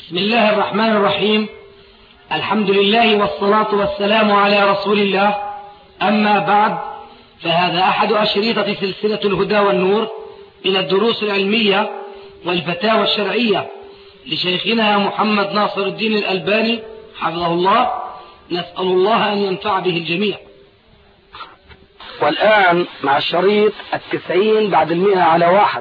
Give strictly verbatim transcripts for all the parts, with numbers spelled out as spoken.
بسم الله الرحمن الرحيم. الحمد لله والصلاة والسلام على رسول الله. أما بعد، فهذا أحد أشريطة سلسلة الهدى والنور من الدروس العلمية والفتاوى الشرعية لشيخنا محمد ناصر الدين الألباني حفظه الله. نسأل الله أن ينفع به الجميع. والآن مع الشريط التسعين بعد المئة على واحد.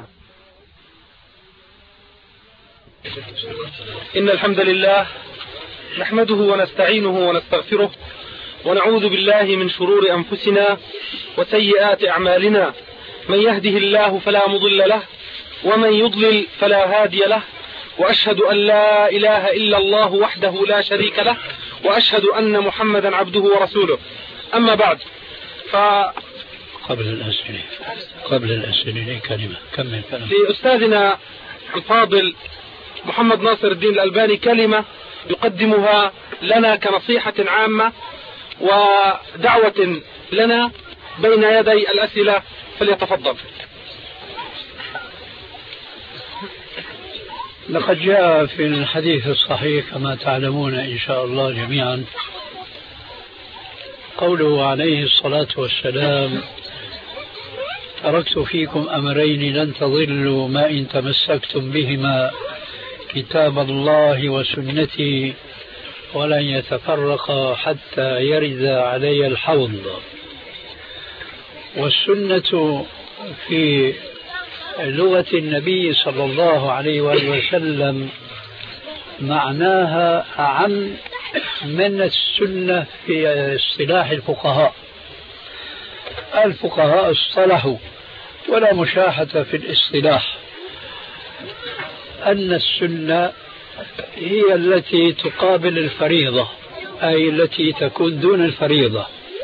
إن الحمد لله نحمده ونستعينه ونستغفره ونعوذ بالله من شرور أنفسنا وسيئات أعمالنا. من يهده الله فلا مضل له ومن يضلل فلا هادي له، وأشهد أن لا إله إلا الله وحده لا شريك له، وأشهد أن محمدا عبده ورسوله. أما بعد، ف قبل الأسئلة قبل الأسئلة كلمة كمل كلمة لأستاذنا الفاضل محمد ناصر الدين الألباني كلمة يقدمها لنا كنصيحة عامة ودعوة لنا بين يدي الأسئلة، فليتفضل. لقد جاء في الحديث الصحيح كما تعلمون إن شاء الله جميعا قوله عليه الصلاة والسلام: تركت فيكم أمرين لن تضلوا ما إن تمسكتم بهما، كتاب الله وسنتي، ولن يتفرقا حتى يرد علي الحوض. والسنة في لغة النبي صلى الله عليه وآله وسلم معناها أعم من السنة في اصطلاح الفقهاء. الفقهاء اصطلحوا ولا مشاحة في الاصطلاح أن السنة هي التي تقابل الفريضة، أي التي تكون دون الفريضة،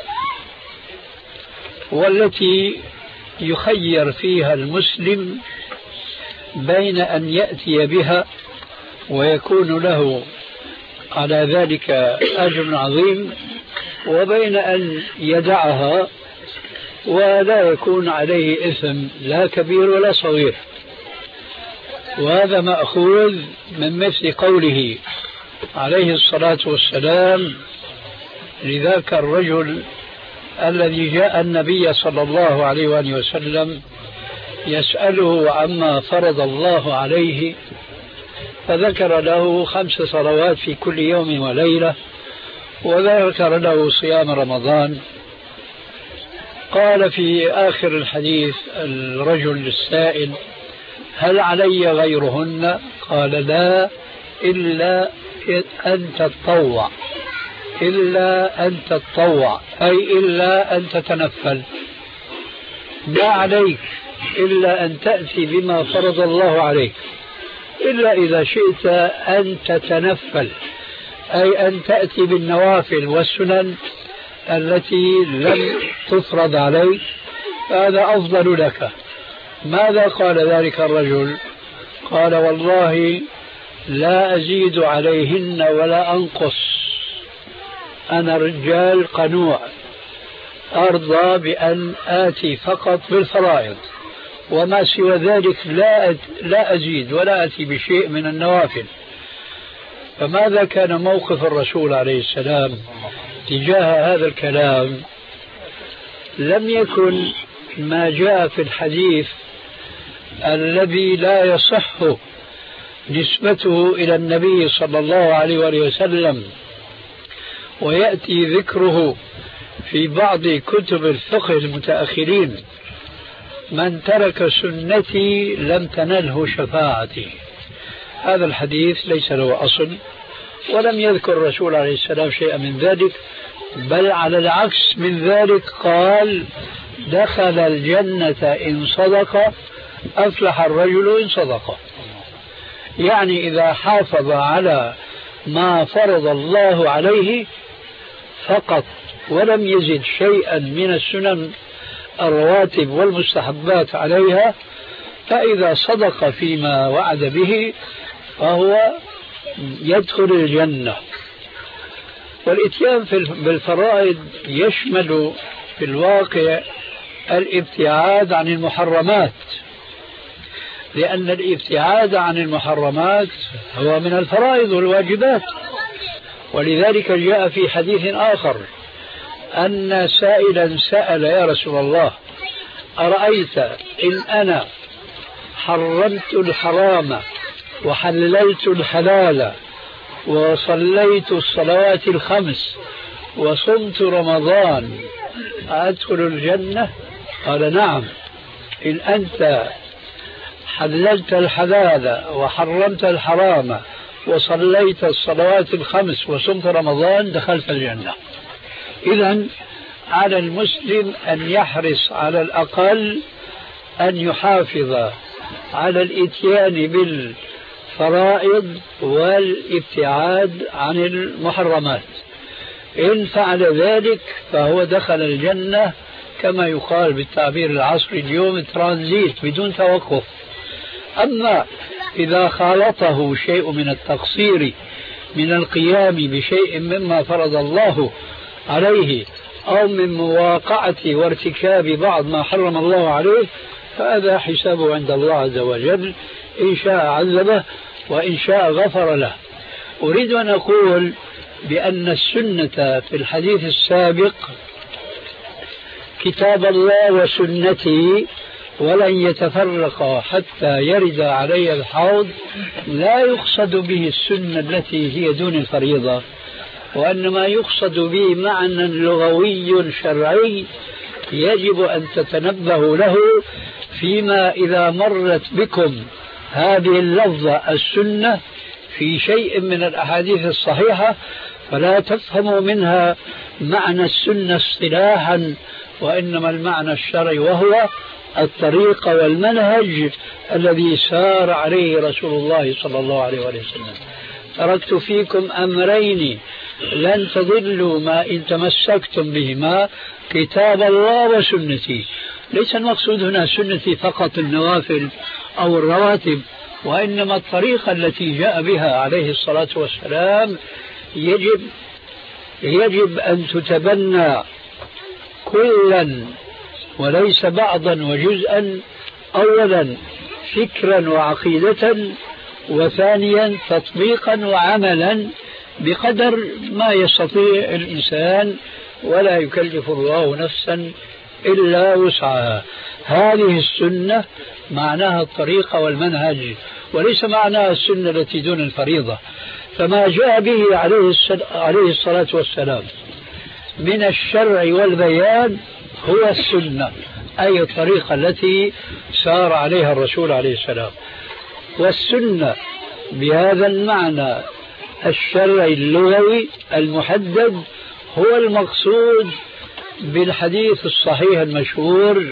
والتي يخير فيها المسلم بين أن يأتي بها ويكون له على ذلك أجر عظيم، وبين أن يدعها ولا يكون عليه إثم لا كبير ولا صغير. وهذا مأخوذ من مثل قوله عليه الصلاة والسلام لذاك الرجل الذي جاء النبي صلى الله عليه وآله وسلم يسأله عما فرض الله عليه، فذكر له خمس صلوات في كل يوم وليلة، وذكر له صيام رمضان. قال في آخر الحديث الرجل السائل: هل علي غيرهن؟ قال: لا، إلا أن تتطوع، إلا أن تتطوع أي إلا أن تتنفل. ما عليك إلا أن تأتي بما فرض الله عليك، إلا إذا شئت أن تتنفل، أي أن تأتي بالنوافل والسنن التي لم تفرض عليك، هذا أفضل لك. ماذا قال ذلك الرجل؟ قال: والله لا أزيد عليهن ولا أنقص، أنا رجال قنوع أرضى بأن آتي فقط بالفرائض، وما سوى ذلك لا لا أزيد ولا آتي بشيء من النوافل. فماذا كان موقف الرسول عليه السلام تجاه هذا الكلام؟ لم يكن ما جاء في الحديث الذي لا يصح نسبته إلى النبي صلى الله عليه وآله وسلم ويأتي ذكره في بعض كتب الفقه المتأخرين: من ترك سنتي لم تنله شفاعتي. هذا الحديث ليس له أصل، ولم يذكر الرسول عليه السلام شيئا من ذلك، بل على العكس من ذلك قال: دخل الجنة إن صدق، أفلح الرجل إن صدق. يعني إذا حافظ على ما فرض الله عليه فقط ولم يزد شيئا من السنن الرواتب والمستحبات عليها، فإذا صدق فيما وعد به فهو يدخل الجنة. والإتيان بالفرائض يشمل في الواقع الابتعاد عن المحرمات لأن الابتعاد عن المحرمات هو من الفرائض والواجبات. ولذلك جاء في حديث آخر أن سائلا سأل يا رسول الله أرأيت إن أنا حرمت الحرام وحللت الحلال وصليت الصلوات الخمس وصمت رمضان أدخل الجنة؟ قال نعم، إن أنت حللت الحلال وحرمت الحرام وصليت الصلوات الخمس وصمت رمضان دخلت الجنة. إذن على المسلم أن يحرص على الأقل أن يحافظ على الإتيان بالفرائض والابتعاد عن المحرمات. إن فعل ذلك فهو دخل الجنة كما يقال بالتعبير العصري اليوم ترانزيت بدون توقف. أما إذا خالطه شيء من التقصير من القيام بشيء مما فرض الله عليه أو من مواقعة وارتكاب بعض ما حرم الله عليه فهذا حسابه عند الله عز وجل، إن شاء عذبه وإن شاء غفر له. أريد أن أقول بأن السنة في الحديث السابق كتاب الله وسنتي ولن يتفرق حتى يرد علي الحوض لا يقصد به السنة التي هي دون الفريضة، وإنما يقصد به معنى لغوي شرعي يجب أن تتنبهوا له فيما إذا مرت بكم هذه اللفظة السنة في شيء من الأحاديث الصحيحة فلا تفهموا منها معنى السنة اصطلاحا، وإنما المعنى الشرعي وهو الطريق والمنهج الذي سار عليه رسول الله صلى الله عليه وسلم. تركت فيكم أمرين لن تضلوا ما إن تمسكتم بهما، كتاب الله وسنتي. ليس المقصود هنا سنتي فقط النوافل أو الرواتب، وإنما الطريقة التي جاء بها عليه الصلاة والسلام يجب يجب أن تتبنى كلا وليس بعضا وجزءا، أولا فكرا وعقيدة، وثانيا تطبيقا وعملا بقدر ما يستطيع الإنسان، ولا يكلف الله نفسا إلا وسعها. هذه السنة معناها الطريقة والمنهج، وليس معناها السنة التي دون الفريضة. فما جاء به عليه الصلاة والسلام من الشرع والبيان هو السنة، أي الطريقة التي سار عليها الرسول عليه السلام. والسنة بهذا المعنى الشرعي اللغوي المحدد هو المقصود بالحديث الصحيح المشهور: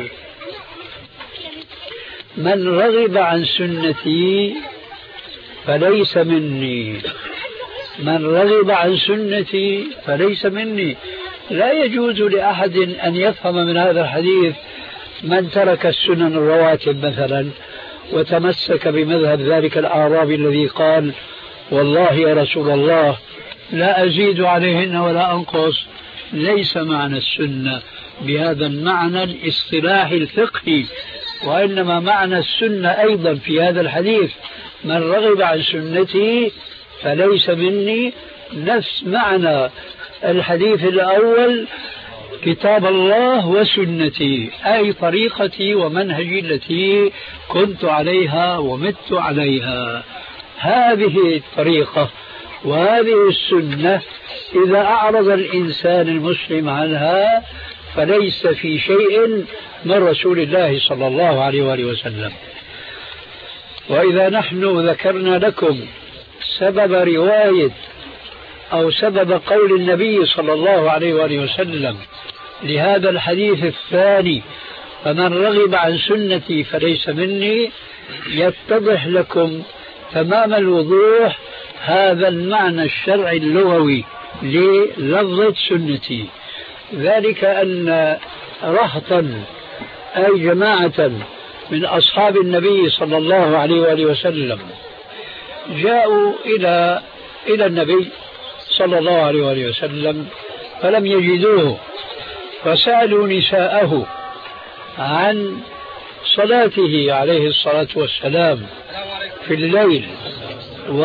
من رغب عن سنتي فليس مني. من رغب عن سنتي فليس مني. لا يجوز لأحد أن يفهم من هذا الحديث من ترك السنن الرواتب مثلا وتمسك بمذهب ذلك الأعرابي الذي قال: والله يا رسول الله لا أزيد عليهن ولا أنقص. ليس معنى السنة بهذا المعنى الاصطلاحي الفقهي، وإنما معنى السنة أيضا في هذا الحديث: من رغب عن سنتي فليس مني، نفس معنى الحديث الأول: كتاب الله وسنتي، أي طريقتي ومنهجي التي كنت عليها ومت عليها. هذه الطريقة وهذه السنة إذا أعرض الإنسان المسلم عنها فليس في شيء من رسول الله صلى الله عليه وآله وسلم. وإذا نحن ذكرنا لكم سبب رواية أو سبب قول النبي صلى الله عليه وآله وسلم لهذا الحديث الثاني: فمن رغب عن سنتي فليس مني، يتضح لكم تمام الوضوح هذا المعنى الشرعي اللغوي للفظة سنتي. ذلك أن رهطا أي جماعة من أصحاب النبي صلى الله عليه وآله وسلم جاءوا إلى إلى النبي صلى الله عليه وآله وسلم فلم يجدوه، فسألوا نساءه عن صلاته عليه الصلاة والسلام في الليل و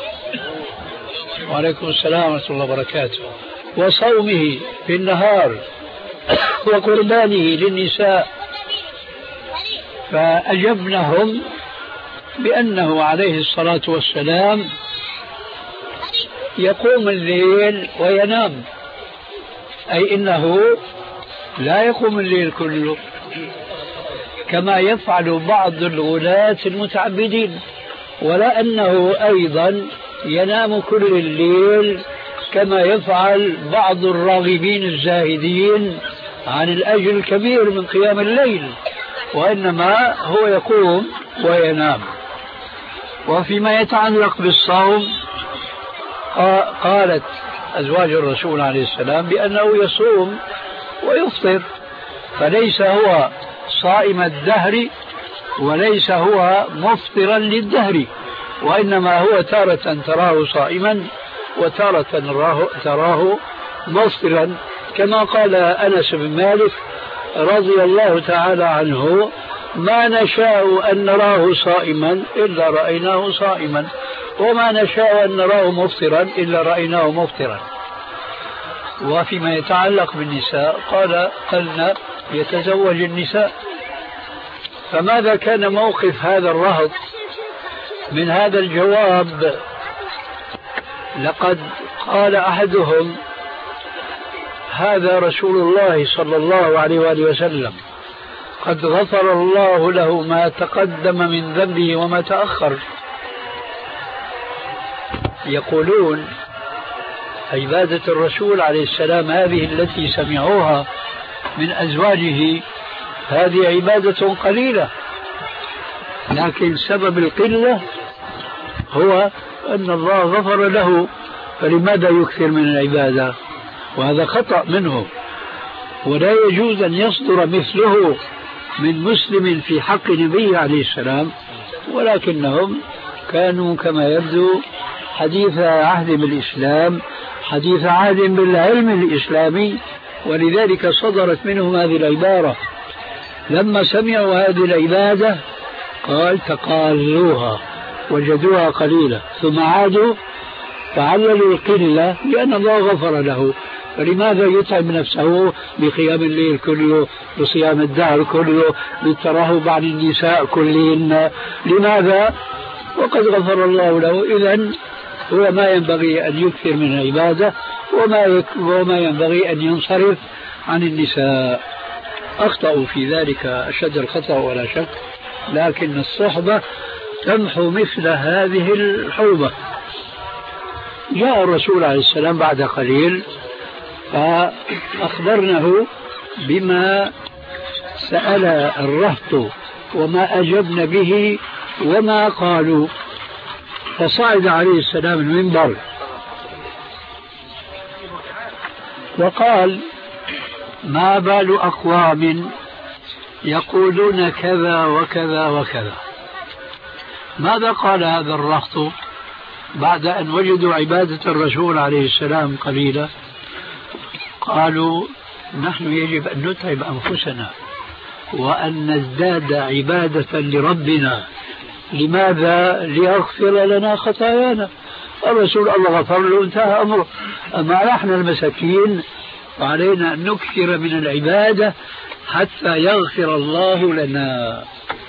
وعليكم السلام ورحمة الله وبركاته، وصومه في النهار، وقربانه للنساء، فأجبنهم بأنه عليه الصلاة والسلام يقوم الليل وينام، أي إنه لا يقوم الليل كله كما يفعل بعض الغلاة المتعبدين، ولا أنه أيضا ينام كل الليل كما يفعل بعض الراغبين الزاهدين عن الأجر الكبير من قيام الليل، وإنما هو يقوم وينام. وفيما يتعلق بالصوم قالت أزواج الرسول عليه السلام بأنه يصوم ويفطر، فليس هو صائم الدهر وليس هو مفطرا للدهر، وإنما هو تارة تراه صائما وتارة تراه مفطرا، كما قال أنس بن مالك رضي الله تعالى عنه: ما نشاء أن نراه صائما إلا رأيناه صائما، وما نشاء أن نراه مفطرا إلا رأيناه مفطرا. وفيما يتعلق بالنساء قال: قلنا يتزوج النساء. فماذا كان موقف هذا الرهط من هذا الجواب؟ لقد قال أحدهم: هذا رسول الله صلى الله عليه وآله وسلم قد غفر الله له ما تقدم من ذنبه وما تأخر. يقولون عبادة الرسول عليه السلام هذه التي سمعوها من أزواجه هذه عبادة قليلة، لكن سبب القلة هو أن الله غفر له، فلماذا يكثر من العبادة؟ وهذا خطأ منه، ولا يجوز أن يصدر مثله من مسلم في حق نبيه عليه السلام، ولكنهم كانوا كما يبدو حديث عهد بالإسلام، حديث عهد بالعلم الإسلامي، ولذلك صدرت منهم هذه العبارة. لما سمعوا هذه العبادة قال: تقالوها، وجدوها قليلة، ثم عادوا فعللوا القلة لأن الله غفر له، فلماذا يتعب نفسه بقيام الليل كله، بصيام الدهر كله، بالترهب عن النساء كلهن؟ لماذا؟ وقد غفر الله له. إذن هو ما ينبغي أن يكثر من العبادة، وما, وما ينبغي أن ينصرف عن النساء. أخطأوا في ذلك أشد الخطأ ولا شك، لكن الصحبة تمحو مثل هذه الحوبة. جاء الرسول عليه السلام بعد قليل فأخبرنه بما سأل الرهط وما أجبن به وما قالوا، فصعد عليه السلام المنبر وقال: ما بال أقوام يقولون كذا وكذا وكذا. ماذا قال هذا الرهط بعد أن وجدوا عبادة الرسول عليه السلام قليلة؟ قالوا: نحن يجب أن نتعب أنفسنا وأن نزداد عبادة لربنا. لماذا؟ ليغفر لنا خطايانا. الرسول الله غفر له، انتهى أمره. أما نحن المساكين وعلينا أن نكثر من العبادة حتى يغفر الله لنا.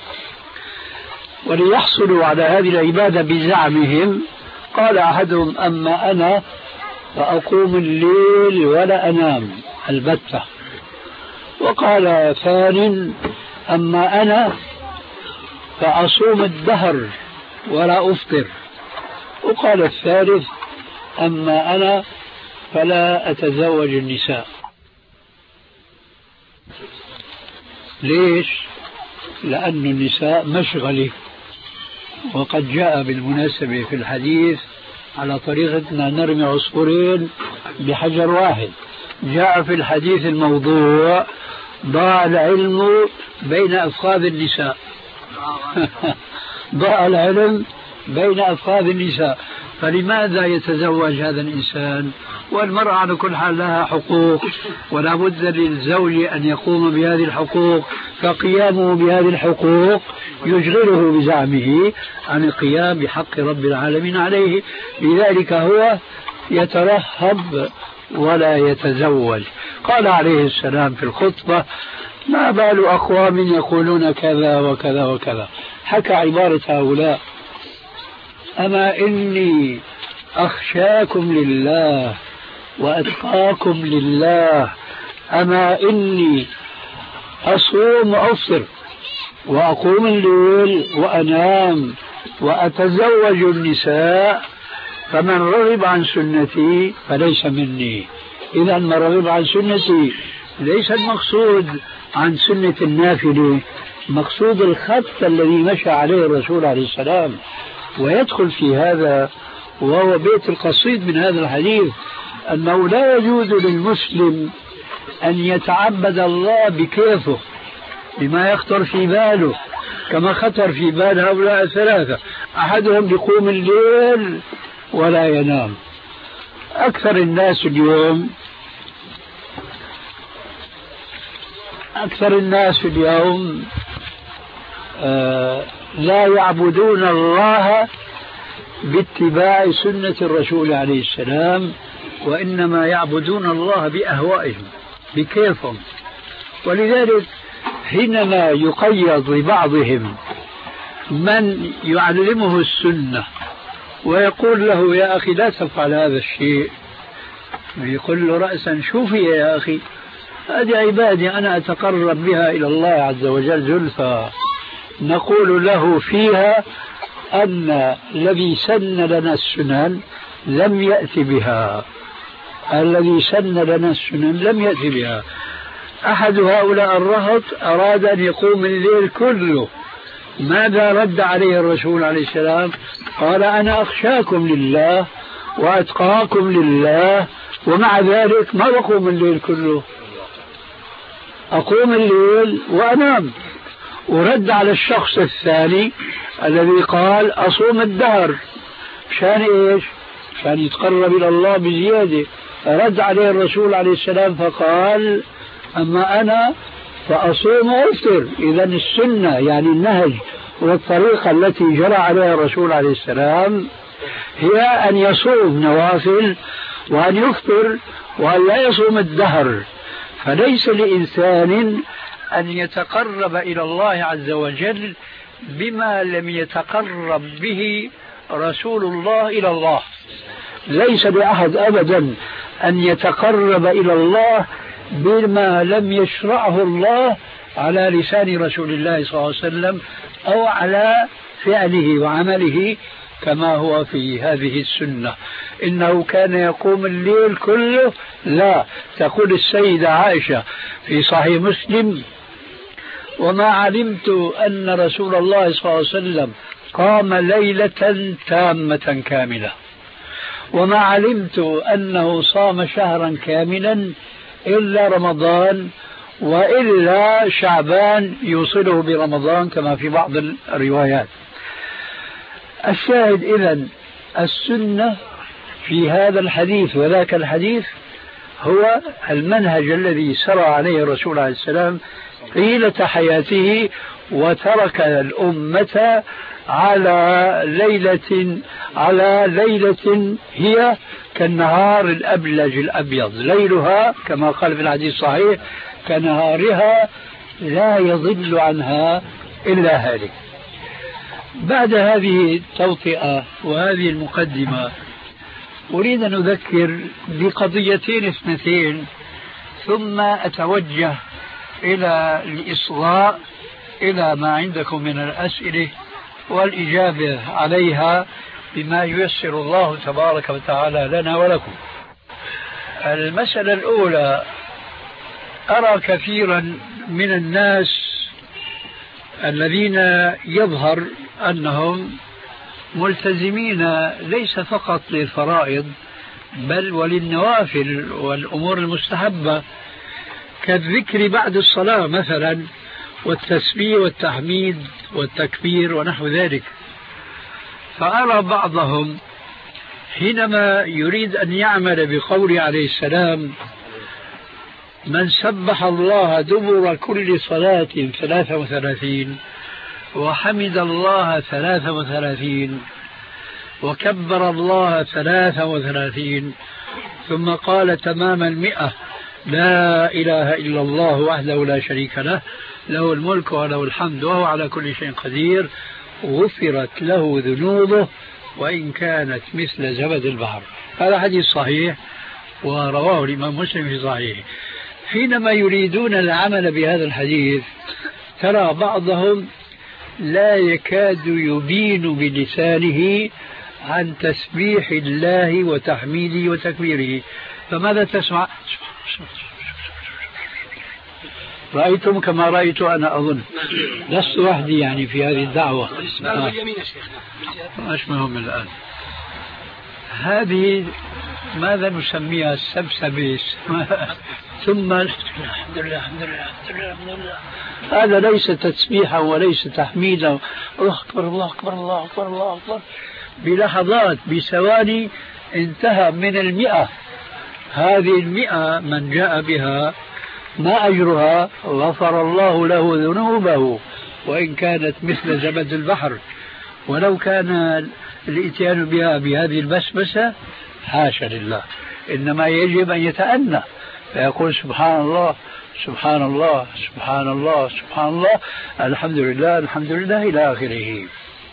وليحصلوا على هذه العبادة بزعمهم قال أحدهم: أما أنا فأقوم الليل ولا أنام البتة. وقال ثان: أما أنا فأصوم الدهر ولا أفطر. وقال الثالث: أما أنا فلا أتزوج النساء. ليش؟ لأن النساء مشغلة، وقد جاء بالمناسبة في الحديث على طريقتنا نرمي عصفورين بحجر واحد. جاء في الحديث الموضوع: ضاع العلم بين أفخاذ النساء. ضاع العلم بين أفخاذ النساء. فلماذا يتزوج هذا الإنسان؟ والمرأة على كل حال لها حقوق، ولا بد للزوج أن يقوم بهذه الحقوق، فقيامه بهذه الحقوق يشغله بزعمه عن القيام بحق رب العالمين عليه. لذلك هو يترهب ولا يتزوج. قال عليه السلام في الخطبة: ما بال أقوام يقولون كذا وكذا وكذا. حكى عبارة هؤلاء: أما إني أخشاكم لله وأتقاكم لله، أما إني أصوم وأفطر وأقوم الليل وأنام وأتزوج النساء، فمن رغب عن سنتي فليس مني. إذا من رغب عن سنتي ليس المقصود عن سنة النافلة، مقصود الخط الذي مشى عليه الرسول عليه السلام. ويدخل في هذا وهو بيت القصيد من هذا الحديث أنه لا يجوز للمسلم أن يتعبد الله بكيفه بما يخطر في باله، كما خطر في بال هؤلاء الثلاثة. أحدهم يقوم الليل ولا ينام. أكثر الناس اليوم أكثر الناس اليوم آه لا يعبدون الله باتباع سنة الرسول عليه السلام، وإنما يعبدون الله بأهوائهم بكيفهم. ولذلك حينما يقيض لبعضهم من يعلمه السنة ويقول له: يا أخي لا تفعل هذا الشيء، يقول له رأسا: شوفي يا أخي، هذه عبادي أنا أتقرب بها إلى الله عز وجل زلفى. نقول له فيها أن الذي سن لنا السنن لم يأتي بها، الذي سن لنا السنن لم يأتي بها. أحد هؤلاء الرهط أراد أن يقوم الليل كله. ماذا رد عليه الرسول عليه السلام؟ قال: أنا أخشاكم لله وأتقاكم لله، ومع ذلك ما بقوم الليل كله، أقوم الليل وأنام. ورد على الشخص الثاني الذي قال: أصوم الدهر. شان إيش؟ شان يتقرب إلى الله بزيادة. رد عليه الرسول عليه السلام فقال: أما أنا فأصوم وأفطر. إذا السنة يعني النهج والطريقة التي جرى عليها الرسول عليه السلام هي أن يصوم نوافل وأن يفطر وأن لا يصوم الدهر. فليس لإنسان أن يتقرب إلى الله عز وجل بما لم يتقرب به رسول الله إلى الله. ليس لأحد أبدا أن يتقرب إلى الله بما لم يشرعه الله على لسان رسول الله صلى الله عليه وسلم أو على فعله وعمله كما هو في هذه السنة. إنه كان يقوم الليل كله؟ لا. تقول السيدة عائشة في صحيح مسلم: وما علمت أن رسول الله صلى الله عليه وسلم قام ليلة تامة كاملة، وما علمت أنه صام شهرا كاملا إلا رمضان، وإلا شعبان يوصله برمضان كما في بعض الروايات. الشاهد إذن السنة في هذا الحديث وذاك الحديث هو المنهج الذي سرى عليه الرسول عليه السلام طيلة حياته، وترك الأمة على ليلة على ليلة هي كالنهار الأبلج الأبيض، ليلها كما قال في الحديث الصحيح كنهارها لا يضل عنها إلا هالك. بعد هذه التوطئة وهذه المقدمة أريد أن أذكر بقضيتين اثنتين ثم أتوجه إلى الإصغاء إلى ما عندكم من الأسئلة والإجابة عليها بما ييسر الله تبارك وتعالى لنا ولكم. المسألة الأولى: أرى كثيرا من الناس الذين يظهر أنهم ملتزمين ليس فقط للفرائض بل وللنوافل والأمور المستحبة كالذكر بعد الصلاة مثلا، والتسبيح والتحميد والتكبير ونحو ذلك. فأرى بعضهم حينما يريد أن يعمل بقوله عليه السلام من سبح الله دبر كل صلاة ثلاثة وثلاثين وحمد الله ثلاثة وثلاثين وكبر الله ثلاثة وثلاثين ثم قال تمام المئة لا إله إلا الله وحده لا شريك له له الملك وله الحمد وهو على كل شيء قدير غفرت له ذنوبه وإن كانت مثل زبد البحر. هذا حديث صحيح ورواه الإمام مسلم في صحيحه. حينما يريدون العمل بهذا الحديث ترى بعضهم لا يكاد يبين بلسانه عن تسبيح الله وتحميده وتكبيره. فماذا تسمع؟ رأيتم كما رأيت أنا أظن لست وحدي يعني في هذه الدعوة. آه. مش مهم الآن. هذه ماذا نسميها؟ السبسبة. ثم الحمد لله الحمد لله الحمد لله الحمد لله. هذا ليس تسبيحا وليس تحميدا. الله أكبر الله أكبر الله أكبر الله أكبر. بلحظات بثواني انتهى من المئة. هذه المئة من جاء بها ما أجرها؟ غفر الله له ذنوبه وإن كانت مثل زبد البحر. ولو كان الإتيان بها بهذه البسبسة حاشا لله، إنما يجب أن يتأنى فيقول سبحان الله سبحان الله سبحان الله سبحان الله الحمد لله الحمد لله إلى آخره.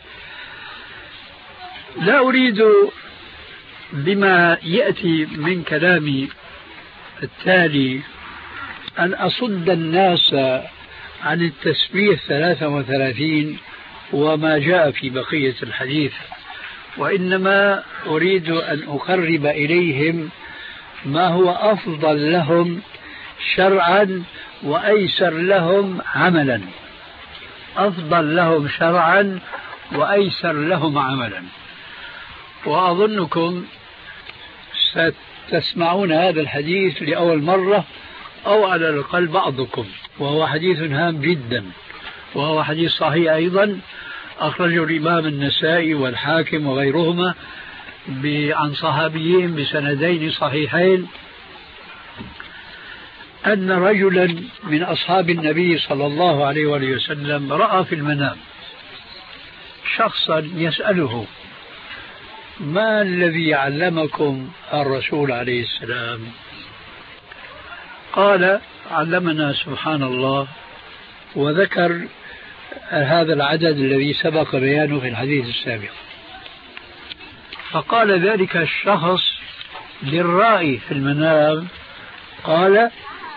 لا أريد بما يأتي من كلامي التالي أن أصد الناس عن التسبيح ثلاثة وثلاثين وما جاء في بقية الحديث، وإنما أريد أن أقرب إليهم ما هو أفضل لهم شرعا وأيسر لهم عملا. أفضل لهم شرعا وأيسر لهم عملا. وأظنكم ستسمعون هذا الحديث لأول مرة أو على الأقل بعضكم، وهو حديث هام جدا، وهو حديث صحيح أيضا أخرجه الإمام النسائي والحاكم وغيرهما عن صحابيين بسندين صحيحين أن رجلا من أصحاب النبي صلى الله عليه وآله وسلم رأى في المنام شخصا يسأله ما الذي علمكم الرسول عليه السلام؟ قال علمنا سبحان الله، وذكر هذا العدد الذي سبق بيانه في الحديث السابق. فقال ذلك الشخص للرائي في المنام قال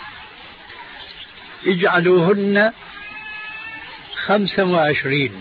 اجعلوهن خمسة وعشرين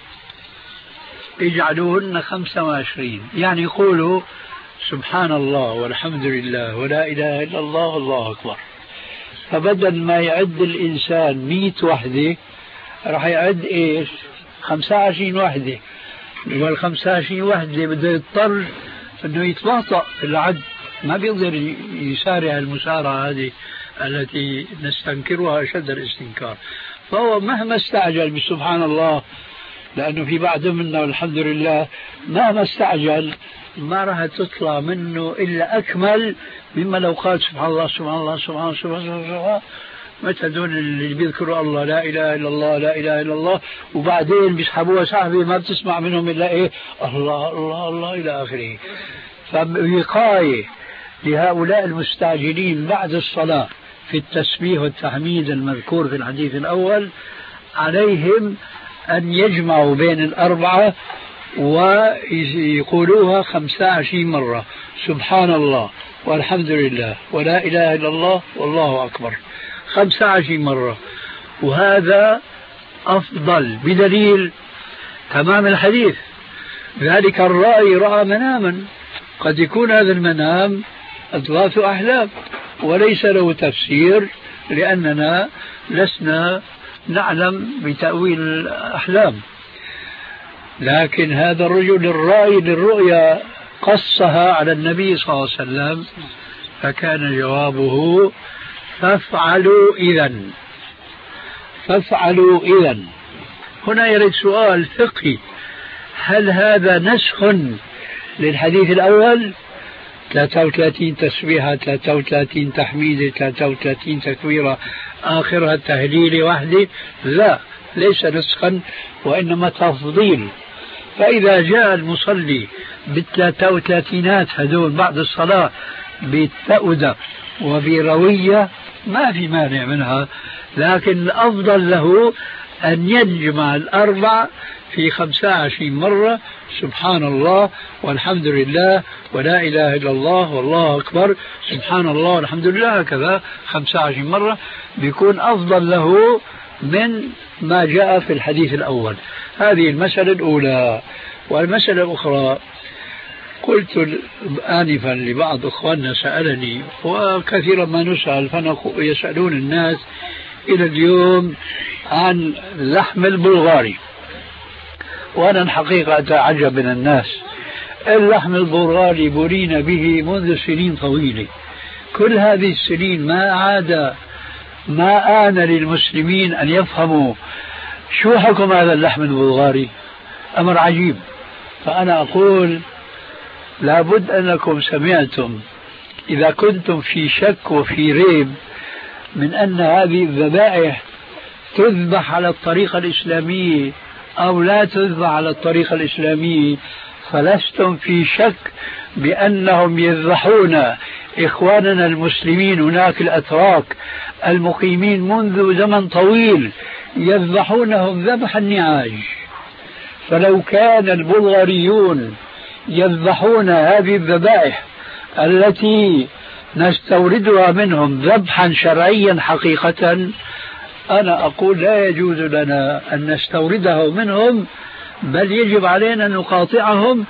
اجعلوهن خمسة وعشرين، يعني يقولوا سبحان الله والحمد لله ولا إله إلا الله والله أكبر. فبدل ما يعد الإنسان مئة وحدة راح يعد إيش؟ خمسة وعشرين وحدة. والخمسة وعشرين وحدة بده يضطر أنه يتباطأ في العد، ما بيقدر يسارع المسارعة هذه التي نستنكرها أشد الاستنكار. فهو مهما استعجل بسبحان الله، لأنه في بعض منا والحمد لله مهما استعجل ما راح تطلع منه إلا أكمل مما لو قال سبحان الله سبحان الله سبحان الله سبحان الله, سبحان الله. متى دون اللي بيذكروا الله لا إله إلا الله لا إله إلا الله، وبعدين بيسحبوها سحبة ما بتسمع منهم إلا إيه الله الله الله إلى آخره. فوقاية لهؤلاء المستعجلين بعد الصلاة في التسبيح والتحميد المذكور في الحديث الأول عليهم أن يجمعوا بين الأربعة ويقولوها خمسة وعشرين مرة سبحان الله والحمد لله ولا إله إلا الله والله أكبر خمسة وعشرين مرة. وهذا أفضل بدليل تمام الحديث. ذلك الرأي رأى مناما، قد يكون هذا المنام أضغاث أحلام وليس له تفسير لأننا لسنا نعلم بتأويل الأحلام. لكن هذا الرجل الرأي للرؤيا قصها على النبي صلى الله عليه وسلم، فكان جوابه فافعلوا إذن فافعلوا إذن. هنا يرد سؤال فقهي، هل هذا نسخ للحديث الأول ثلاثة وثلاثين تسبيحة، ثلاثة وثلاثين تحميدة، ثلاثة وثلاثين تكبيرة، آخرها تهليل وحده. لا، ليس نسخا وإنما تفضيل. فإذا جاء المصلي بالثلاثة وثلاثينات هذول بعد الصلاة بالتأودة وبروية ما في مانع منها، لكن الأفضل له أن يجمع الأربع في خمسة وعشرين مرة، سبحان الله والحمد لله ولا إله إلا الله والله أكبر، سبحان الله والحمد لله، هكذا خمسة وعشرين مرة، بيكون أفضل له من ما جاء في الحديث الأول. هذه المسألة الأولى. والمسألة الأخرى، قلت آنفا لبعض أخواننا سألني، وكثيرا ما نسأل فيسألون الناس إلى اليوم عن اللحم البلغاري، وأنا الحقيقة أتعجب من الناس. اللحم البلغاري بلينا به منذ سنين طويلة، كل هذه السنين ما عاد ما آن للمسلمين أن يفهموا شو حكم هذا اللحم البلغاري. أمر عجيب. فأنا أقول لابد أنكم سمعتم، إذا كنتم في شك وفي ريب من أن هذه الذبائح تذبح على الطريقة الإسلامية أو لا تذبح على الطريقة الإسلامية، فلستم في شك بأنهم يذبحون إخواننا المسلمين هناك الأتراك المقيمين منذ زمن طويل، يذبحونهم ذبح النعاج. فلو كان البلغاريون يذبحون هذه الذبائح التي نستوردها منهم ذبحا شرعيا حقيقة، أنا أقول لا يجوز لنا أن نستورده منهم، بل يجب علينا أن نقاطعهم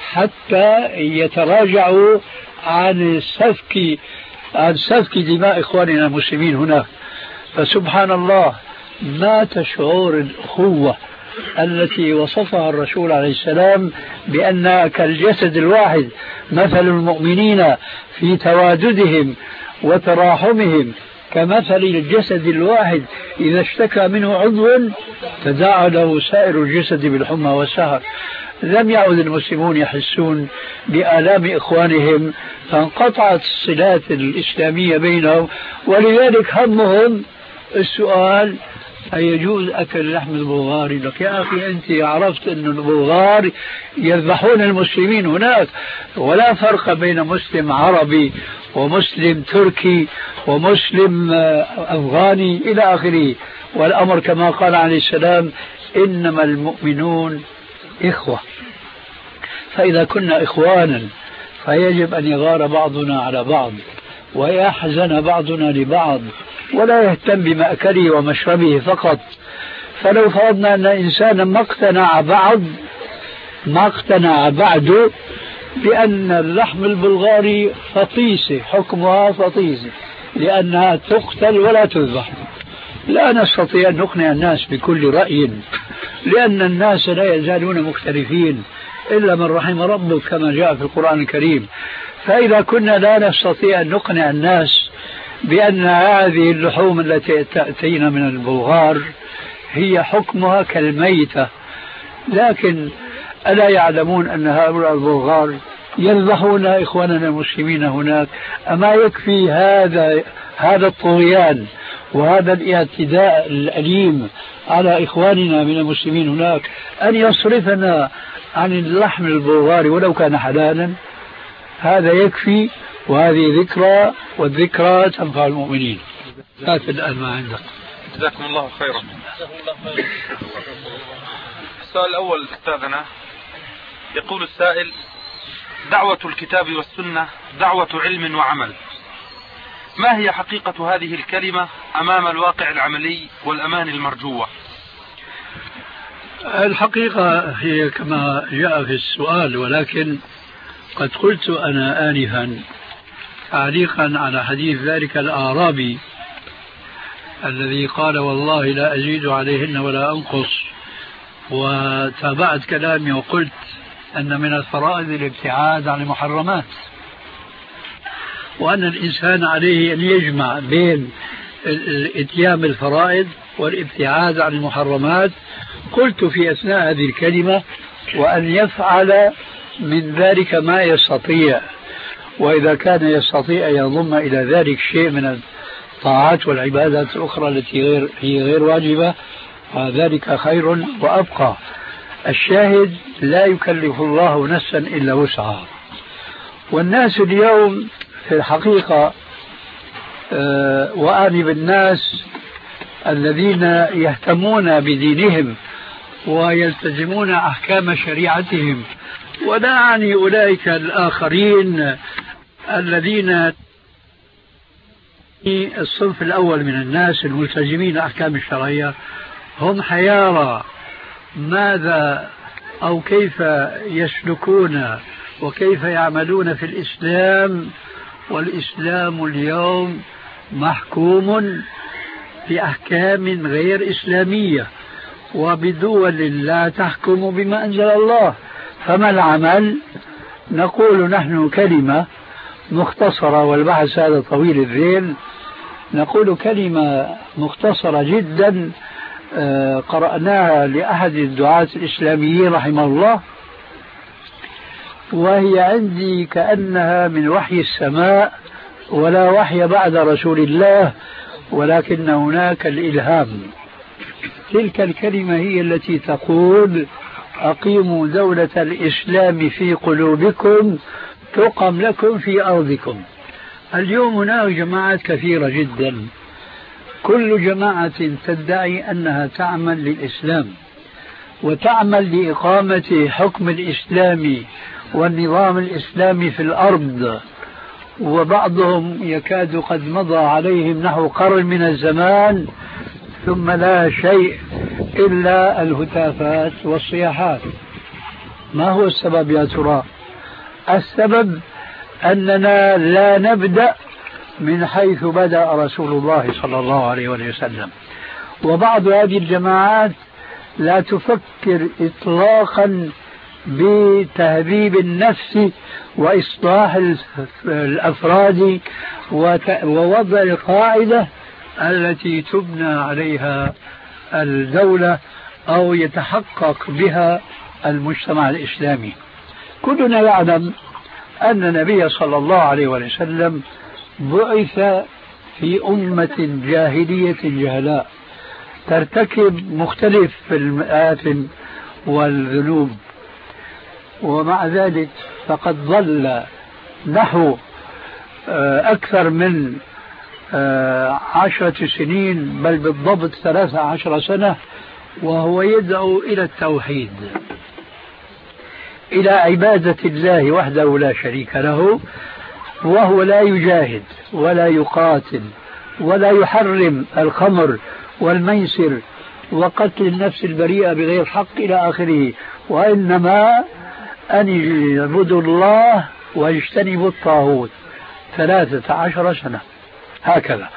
حتى يتراجعوا عن سفك عن سفك دماء إخواننا المسلمين هناك. فسبحان الله، مات شعور الأخوة التي وصفها الرسول عليه السلام بأنها كالجسد الواحد، مثل المؤمنين في تواددهم وتراحمهم كمثل الجسد الواحد إذا اشتكى منه عضو تداعى له سائر الجسد بالحمى والسهر. لم يعد المسلمون يحسون بآلام إخوانهم، فانقطعت الصلات الإسلامية بينهم، ولذلك همهم السؤال أيجوز أكل لحم البلغاري؟ لك يا أخي أنت عرفت أن البلغار يذبحون المسلمين هناك، ولا فرق بين مسلم عربي ومسلم تركي ومسلم أفغاني إلى آخره. والأمر كما قال عليه السلام إنما المؤمنون إخوة. فإذا كنا إخوانا فيجب أن يغار بعضنا على بعض ويحزن بعضنا لبعض، ولا يهتم بمأكله ومشربه فقط. فلو فرضنا أن إنسانا ما اقتنع بعض ما اقتنع بعد بأن اللحم البلغاري فطيسة، حكمها فطيسة لأنها تقتل ولا تذبح، لا نستطيع أن نقنع الناس بكل رأي، لأن الناس لا يزالون مختلفين إلا من رحم ربك كما جاء في القرآن الكريم. فإذا كنا لا نستطيع أن نقنع الناس بأن هذه اللحوم التي تأتينا من البلغار هي حكمها كالميتة، لكن ألا يعلمون أن هؤلاء البلغار يذبحون إخواننا المسلمين هناك؟ أما يكفي هذا هذا الطغيان وهذا الاعتداء الأليم على إخواننا من المسلمين هناك أن يصرفنا عن اللحم البلغاري ولو كان حلالا؟ هذا يكفي، وهذه ذكرى، والذكرى تنفع المؤمنين. هات الآن ما عندك. جزاكم الله خيرا. السؤال الأول أستاذنا، يقول السائل: دعوة الكتاب والسنة دعوة علم وعمل، ما هي حقيقة هذه الكلمة أمام الواقع العملي والأمان المرجوة؟ الحقيقة هي كما جاء في السؤال، ولكن قد قلت أنا آنفا تعليقا على حديث ذلك الأعرابي الذي قال والله لا أزيد عليهن ولا أنقص، وتابعت كلامي وقلت أن من الفرائض الابتعاد عن المحرمات، وأن الإنسان عليه أن يجمع بين الاتيان بالفرائض والابتعاد عن المحرمات. قلت في أثناء هذه الكلمة وأن يفعل من ذلك ما يستطيع، وإذا كان يستطيع أن يضم إلى ذلك شيء من الطاعات والعبادات الأخرى التي غير هي غير واجبة فذلك خير وأبقى. الشاهد لا يكلف الله نفسا إلا وسعها. والناس اليوم في الحقيقة أه وأعني بالناس الذين يهتمون بدينهم ويلتزمون أحكام شريعتهم، ولا أعني أولئك الآخرين الذين الصنف الأول من الناس الملتزمين أحكام الشرعية، هم حيارى ماذا أو كيف يسلكون وكيف يعملون في الإسلام. والإسلام اليوم محكوم بأحكام غير إسلامية وبدول لا تحكم بما أنزل الله. فما العمل؟ نقول نحن كلمة مختصرة، والبحث هذا طويل الذيل، نقول كلمة مختصرة جدا قرأناها لأحد الدعاة الإسلاميين رحمه الله، وهي عندي كأنها من وحي السماء، ولا وحي بعد رسول الله ولكن هناك الإلهام. تلك الكلمة هي التي تقول: أقيموا دولة الإسلام في قلوبكم تقم لكم في أرضكم. اليوم هناك جماعات كثيرة جدا، كل جماعة تدعي أنها تعمل للإسلام وتعمل لإقامة حكم الإسلام والنظام الإسلامي في الأرض، وبعضهم يكاد قد مضى عليهم نحو قرن من الزمان ثم لا شيء إلا الهتافات والصياحات. ما هو السبب يا ترى؟ السبب أننا لا نبدأ من حيث بدأ رسول الله صلى الله عليه وسلم. وبعض هذه الجماعات لا تفكر إطلاقا بتهذيب النفس وإصلاح الأفراد ووضع القاعدة التي تبنى عليها الدولة أو يتحقق بها المجتمع الإسلامي. كلنا يعلم أن النبي صلى الله عليه وسلم بعث في أمة جاهلية جهلاء ترتكب مختلف المآثم والذنوب، ومع ذلك فقد ظل نحو أكثر من عشرة سنين، بل بالضبط ثلاثة عشر سنة، وهو يدعو إلى التوحيد، إلى عبادة الله وحده لا شريك له، وهو لا يجاهد ولا يقاتل ولا يحرم الخمر والميسر وقتل النفس البريئة بغير حق إلى آخره، وإنما أن يعبدوا الله ويجتنبوا الطاغوت. ثلاثة عشر سنة هكذا.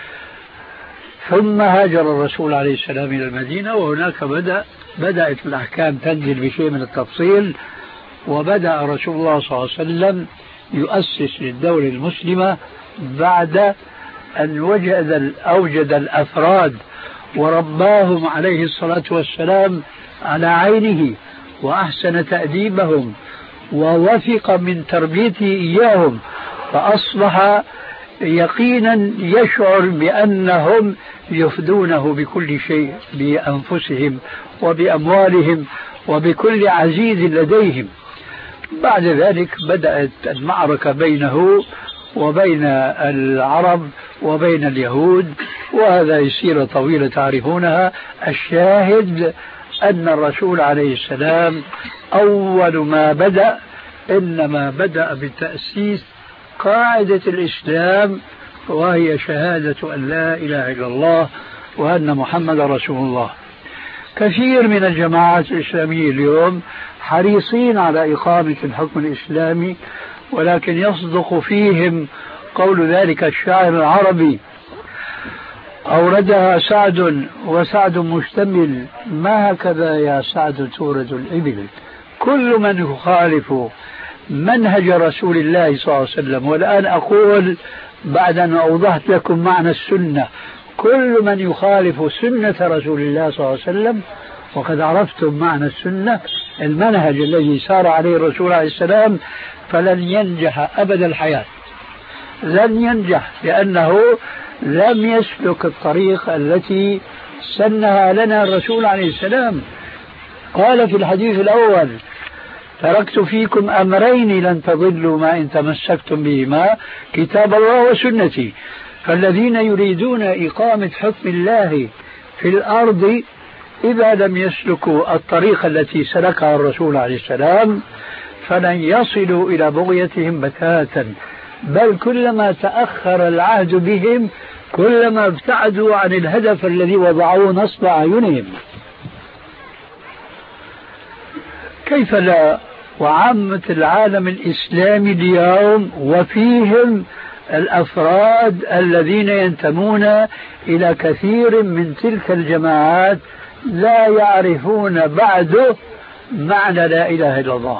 ثم هاجر الرسول عليه السلام إلى المدينة، وهناك بدأ بدأت الأحكام تنزل بشيء من التفصيل، وبدأ رسول الله صلى الله عليه وسلم يؤسس للدولة المسلمة بعد أن وجد أوجد الأفراد ورباهم عليه الصلاة والسلام على عينه وأحسن تأديبهم ووثق من تربيته إياهم، فأصبح يقينا يشعر بأنهم يفدونه بكل شيء، بأنفسهم وبأموالهم وبكل عزيز لديهم. بعد ذلك بدأت المعركة بينه وبين العرب وبين اليهود، وهذا سيرة طويلة تعرفونها. الشاهد أن الرسول عليه السلام أول ما بدأ إنما بدأ بتأسيس قاعدة الإسلام، وهي شهادة أن لا إله إلا الله وأن محمد رسول الله. كثير من الجماعات الإسلامية اليوم حريصين على إقامة الحكم الإسلامي، ولكن يصدق فيهم قول ذلك الشاعر العربي: أوردها سعد وسعد مشتمل، ما هكذا يا سعد تورد الإبل. كل من يخالف منهج رسول الله صلى الله عليه وسلم، والآن أقول بعد أن أوضحت لكم معنى السنة، كل من يخالف سنة رسول الله صلى الله عليه وسلم، وقد عرفتم معنى السنة، المنهج الذي سار عليه الرسول عليه السلام فلن ينجح أبد الحياة، لن ينجح، لأنه لم يسلك الطريق التي سنها لنا الرسول عليه السلام. قال في الحديث الأول: تركت فيكم أمرين لن تضلوا ما إن تمسكتم بهما، كتاب الله وسنتي. فالذين يريدون إقامة حكم الله في الأرض إذا لم يسلكوا الطريق التي سلكها الرسول عليه السلام فلن يصلوا إلى بغيتهم بتاتا، بل كلما تأخر العهد بهم كلما ابتعدوا عن الهدف الذي وضعوه نصب أعينهم. كيف لا وعامة العالم الإسلامي اليوم وفيهم الأفراد الذين ينتمون إلى كثير من تلك الجماعات لا يعرفون بعد معنى لا إله إلا الله،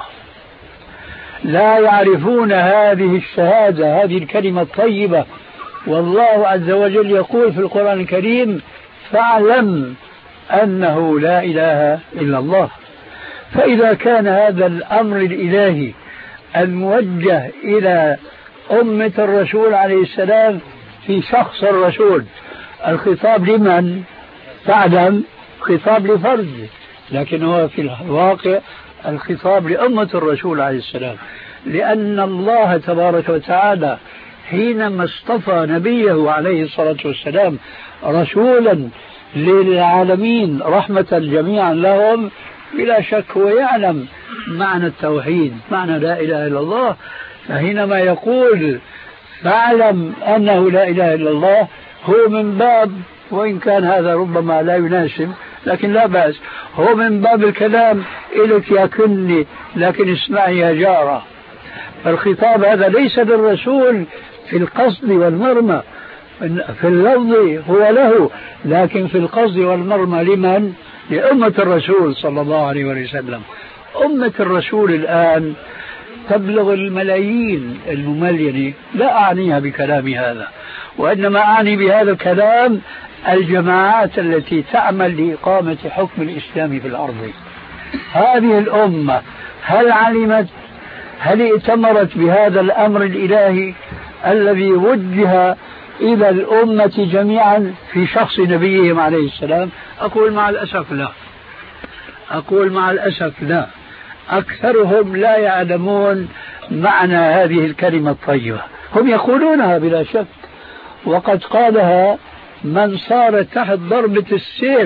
لا يعرفون هذه الشهادة، هذه الكلمة الطيبة. والله عز وجل يقول في القرآن الكريم: فاعلم أنه لا إله إلا الله. فإذا كان هذا الأمر الإلهي الموجه إلى أمة الرسول عليه السلام في شخص الرسول، الخطاب لمن؟ فاعلم، خطاب لفرد، لكن هو في الواقع الخطاب لأمة الرسول عليه السلام، لأن الله تبارك وتعالى حينما اصطفى نبيه عليه الصلاة والسلام رسولا للعالمين رحمة جميعا لهم، بلا شك هو يعلم معنى التوحيد، معنى لا إله إلا الله. فحينما يقول فاعلم أنه لا إله إلا الله، هو من باب، وإن كان هذا ربما لا يناسب لكن لا بأس، هو من باب الكلام إلك يا كني لكن اسمعي يا جارة. الخطاب هذا ليس للرسول في القصد والمرمى، في اللفظ هو له، لكن في القصد والمرمى لمن؟ لأمة الرسول صلى الله عليه وسلم. أمة الرسول الآن تبلغ الملايين المملينة، لا أعنيها بكلامي هذا، وإنما أعني بهذا الكلام الجماعات التي تعمل لإقامة حكم الإسلام في الأرض. هذه الأمة هل علمت، هل ائتمرت بهذا الأمر الإلهي الذي وجه إلى الأمة جميعا في شخص نبيهم عليه السلام؟ أقول مع الأسف لا، أقول مع الأسف لا. أكثرهم لا يعلمون معنى هذه الكلمة الطيبة، هم يقولونها بلا شك، وقد قالها من صار تحت ضربة السيف،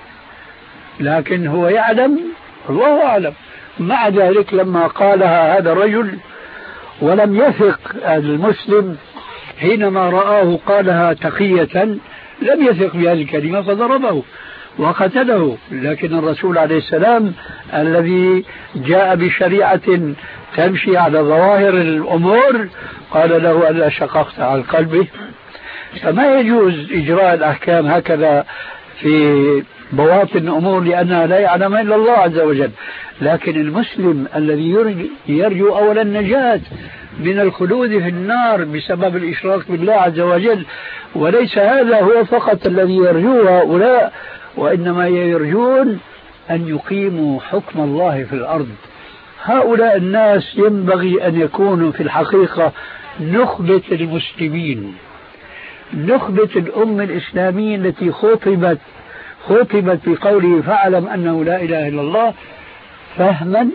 لكن هو يعلم، الله أعلم. مع ذلك لما قالها هذا الرجل ولم يثق المسلم حينما رآه قالها تقية، لم يثق بهذه الكلمة فضربه وقتله. لكن الرسول عليه السلام الذي جاء بشريعة تمشي على ظواهر الأمور قال له: ألا شققت على قلبه؟ فما يجوز إجراء الأحكام هكذا في بواطن الأمور لأنها لا يعلم إلا الله عز وجل. لكن المسلم الذي يرجو أولا النجاة من الخلود في النار بسبب الإشراك بالله عز وجل، وليس هذا هو فقط الذي يرجوه هؤلاء، وإنما يرجون أن يقيموا حكم الله في الأرض. هؤلاء الناس ينبغي أن يكونوا في الحقيقة نخبة المسلمين، نخبة الأمة الإسلامية التي خطبت خطبت بقوله فاعلم أنه لا إله إلا الله، فهما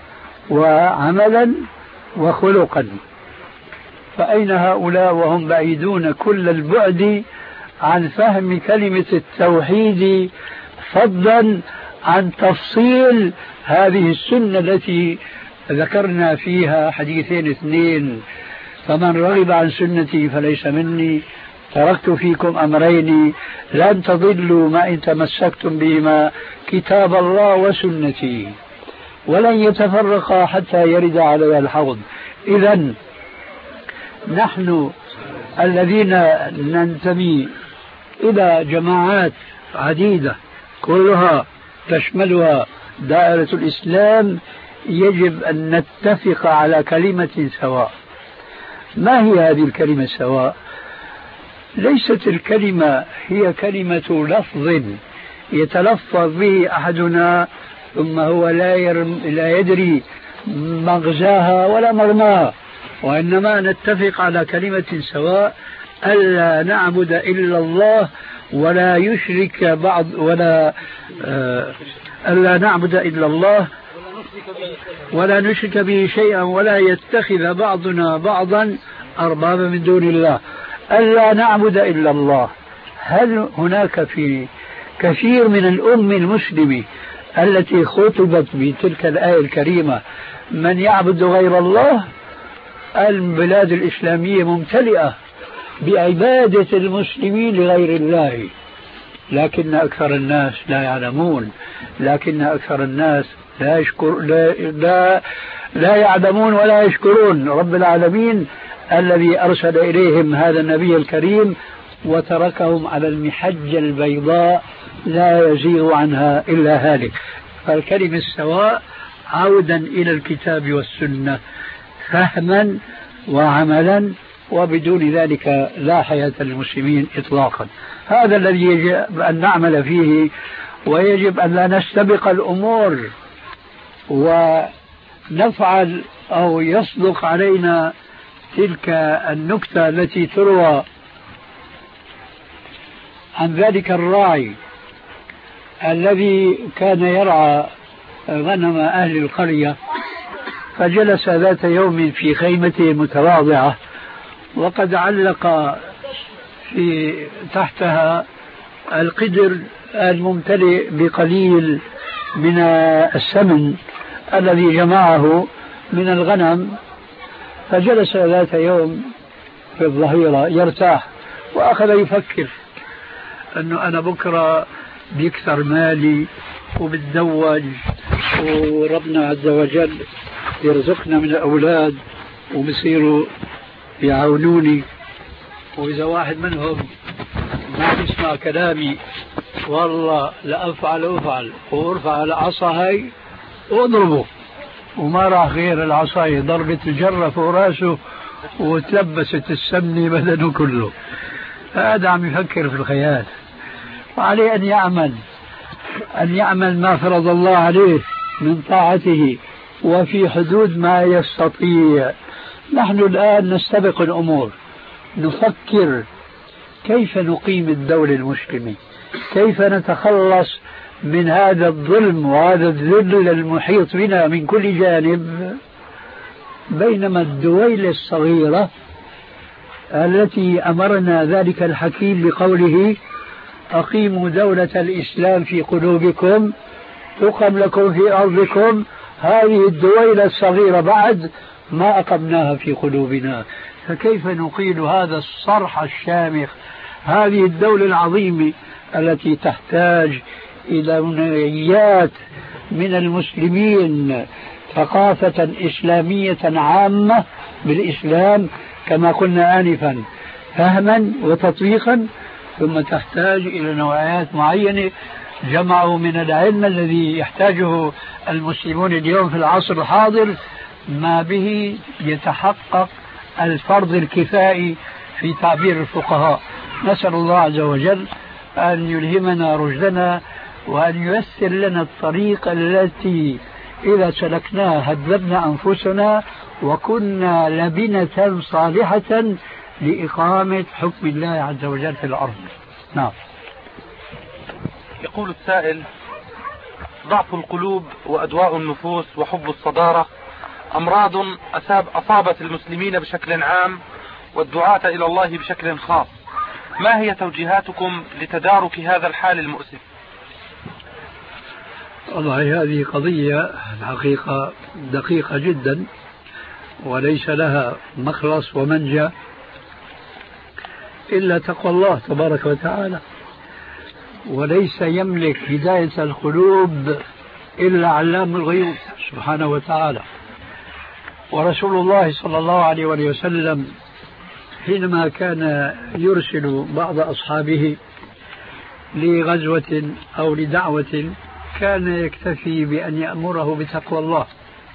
وعملا وخلقا. فأين هؤلاء وهم بعيدون كل البعد عن فهم كلمة التوحيد، فضلا عن تفصيل هذه السنة التي ذكرنا فيها حديثين اثنين: فمن رغب عن سنتي فليس مني، تركت فيكم أمرين لن تضلوا ما إن تمسكتم بهما، كتاب الله وسنتي، ولن يتفرقا حتى يرد علي الحوض. إذن نحن الذين ننتمي إلى جماعات عديدة كلها تشملها دائرة الإسلام يجب أن نتفق على كلمة سواء. ما هي هذه الكلمة السواء؟ ليست الكلمة هي كلمة لفظ يتلفظ به أحدنا ثم هو لا, يرم لا يدري مغزاها ولا مرماها، وإنما نتفق على كلمة سواء ألا نعبد إلا الله ولا يشرك بعض ولا آه ألا نعبد إلا الله ولا نشرك به شيئا ولا يتخذ بعضنا بعضا أربابا من دون الله. ألا نعبد إلا الله، هل هناك في كثير من الأم المسلمة التي خطبت بتلك الآية الكريمة من يعبد غير الله؟ البلاد الإسلامية ممتلئة بعبادة المسلمين لغير الله، لكن أكثر الناس لا يعلمون، لكن أكثر الناس لا, يشكر لا, لا, لا يعلمون ولا يشكرون رب العالمين الذي أرسل إليهم هذا النبي الكريم وتركهم على المحجة البيضاء لا يزيغ عنها إلا هالك. فالكلمة السواء عودا إلى الكتاب والسنة فهما وعملا، وبدون ذلك لا حياة للمسلمين إطلاقا. هذا الذي يجب أن نعمل فيه، ويجب أن لا نستبق الأمور ونفعل أو يصدق علينا تلك النكتة التي تروى عن ذلك الراعي الذي كان يرعى غنم أهل القرية، فجلس ذات يوم في خيمته متواضعة وقد علق في تحتها القدر الممتلئ بقليل من السمن الذي جمعه من الغنم، فجلس ذات يوم في الظهيرة يرتاح وأخذ يفكر أنه أنا بكرة بيكثر مالي وبتزوج وربنا عز وجل يرزقنا من الأولاد وبصيروا يعاونوني، وإذا واحد منهم ما يسمع كلامي والله لأفعل أفعل وارفع العصا هاي واضربه، وما راح غير العصاية ضربة الجرة فوق راسه وتلبست السمنة بدنه كله. هذا عم يفكر في الخيال، وعليه أن يعمل أن يعمل ما فرض الله عليه من طاعته وفي حدود ما يستطيع. نحن الآن نستبق الأمور، نفكر كيف نقيم الدولة المسلمة، كيف نتخلص من هذا الظلم وهذا الذل المحيط بنا من كل جانب، بينما الدويلة الصغيرة التي أمرنا ذلك الحكيم بقوله أقيموا دولة الإسلام في قلوبكم تقم لكم في أرضكم، هذه الدويلة الصغيرة بعد ما أقمناها في قلوبنا، فكيف نقيل هذا الصرح الشامخ، هذه الدولة العظيمة التي تحتاج إلى نوعيات من المسلمين ثقافة إسلامية عامة بالإسلام كما قلنا آنفا فهما وتطبيقا، ثم تحتاج إلى نوعيات معينة جمعوا من العلم الذي يحتاجه المسلمون اليوم في العصر الحاضر ما به يتحقق الفرض الكفائي في تعبير الفقهاء. نسأل الله عز وجل أن يلهمنا رشدنا وأن ييسر لنا الطريق التي إذا سلكناها هذبنا أنفسنا وكنا لبنة صالحة لإقامة حكم الله عز وجل في الأرض. نعم. يقول السائل: ضعف القلوب وأدواء النفوس وحب الصدارة أمراض أصاب أصابت المسلمين بشكل عام والدعاة إلى الله بشكل خاص، ما هي توجيهاتكم لتدارك هذا الحال المؤسف؟ والله هذه قضية الحقيقة دقيقة جدا وليس لها مخلص ومنجى إلا تقوى الله تبارك وتعالى، وليس يملك هداية القلوب إلا علام الغيوب سبحانه وتعالى. ورسول الله صلى الله عليه وسلم حينما كان يرسل بعض أصحابه لغزوة أو لدعوة كان يكتفي بأن يأمره بتقوى الله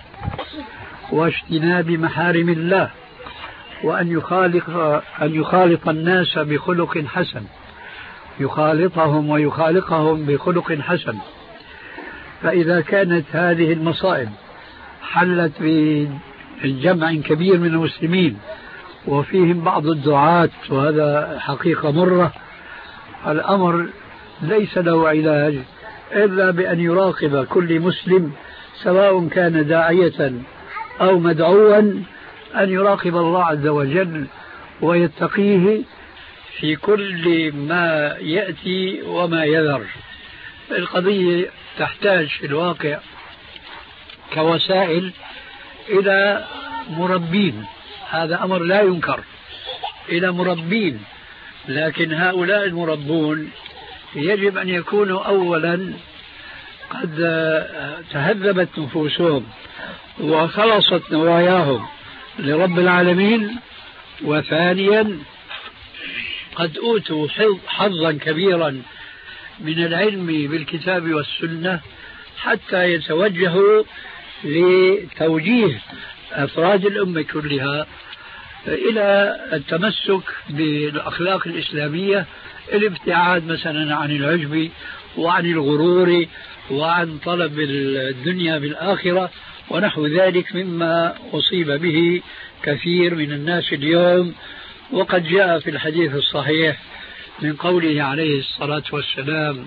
واجتناب محارم الله وأن يخالط, أن يخالط الناس بخلق حسن، يخالطهم ويخالقهم بخلق حسن. فإذا كانت هذه المصائب حلت بجمع كبير من المسلمين وفيهم بعض الدعاة، وهذا حقيقة مرة، الأمر ليس له علاج إلا بأن يراقب كل مسلم سواء كان داعية أو مدعوا أن يراقب الله عز وجل ويتقيه في كل ما يأتي وما يذر. القضية تحتاج في الواقع كوسائل إلى مربين، هذا أمر لا ينكر، إلى مربين، لكن هؤلاء المربون يجب أن يكونوا أولا قد تهذبت نفوسهم وخلصت نواياهم لرب العالمين، وثانيا قد أوتوا حظا كبيرا من العلم بالكتاب والسنة حتى يتوجهوا لتوجيه أفراد الأمة كلها إلى التمسك بالأخلاق الإسلامية، الابتعاد مثلا عن العجب وعن الغرور وعن طلب الدنيا بالآخرة ونحو ذلك مما أصيب به كثير من الناس اليوم. وقد جاء في الحديث الصحيح من قوله عليه الصلاة والسلام: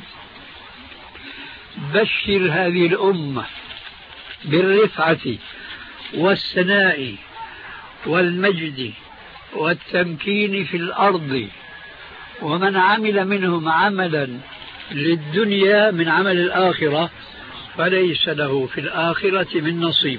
بشر هذه الأمة بالرفعة والسناء والمجد والتمكين في الأرض، ومن عمل منهم عملا للدنيا من عمل الآخرة فليس له في الآخرة من نصيب.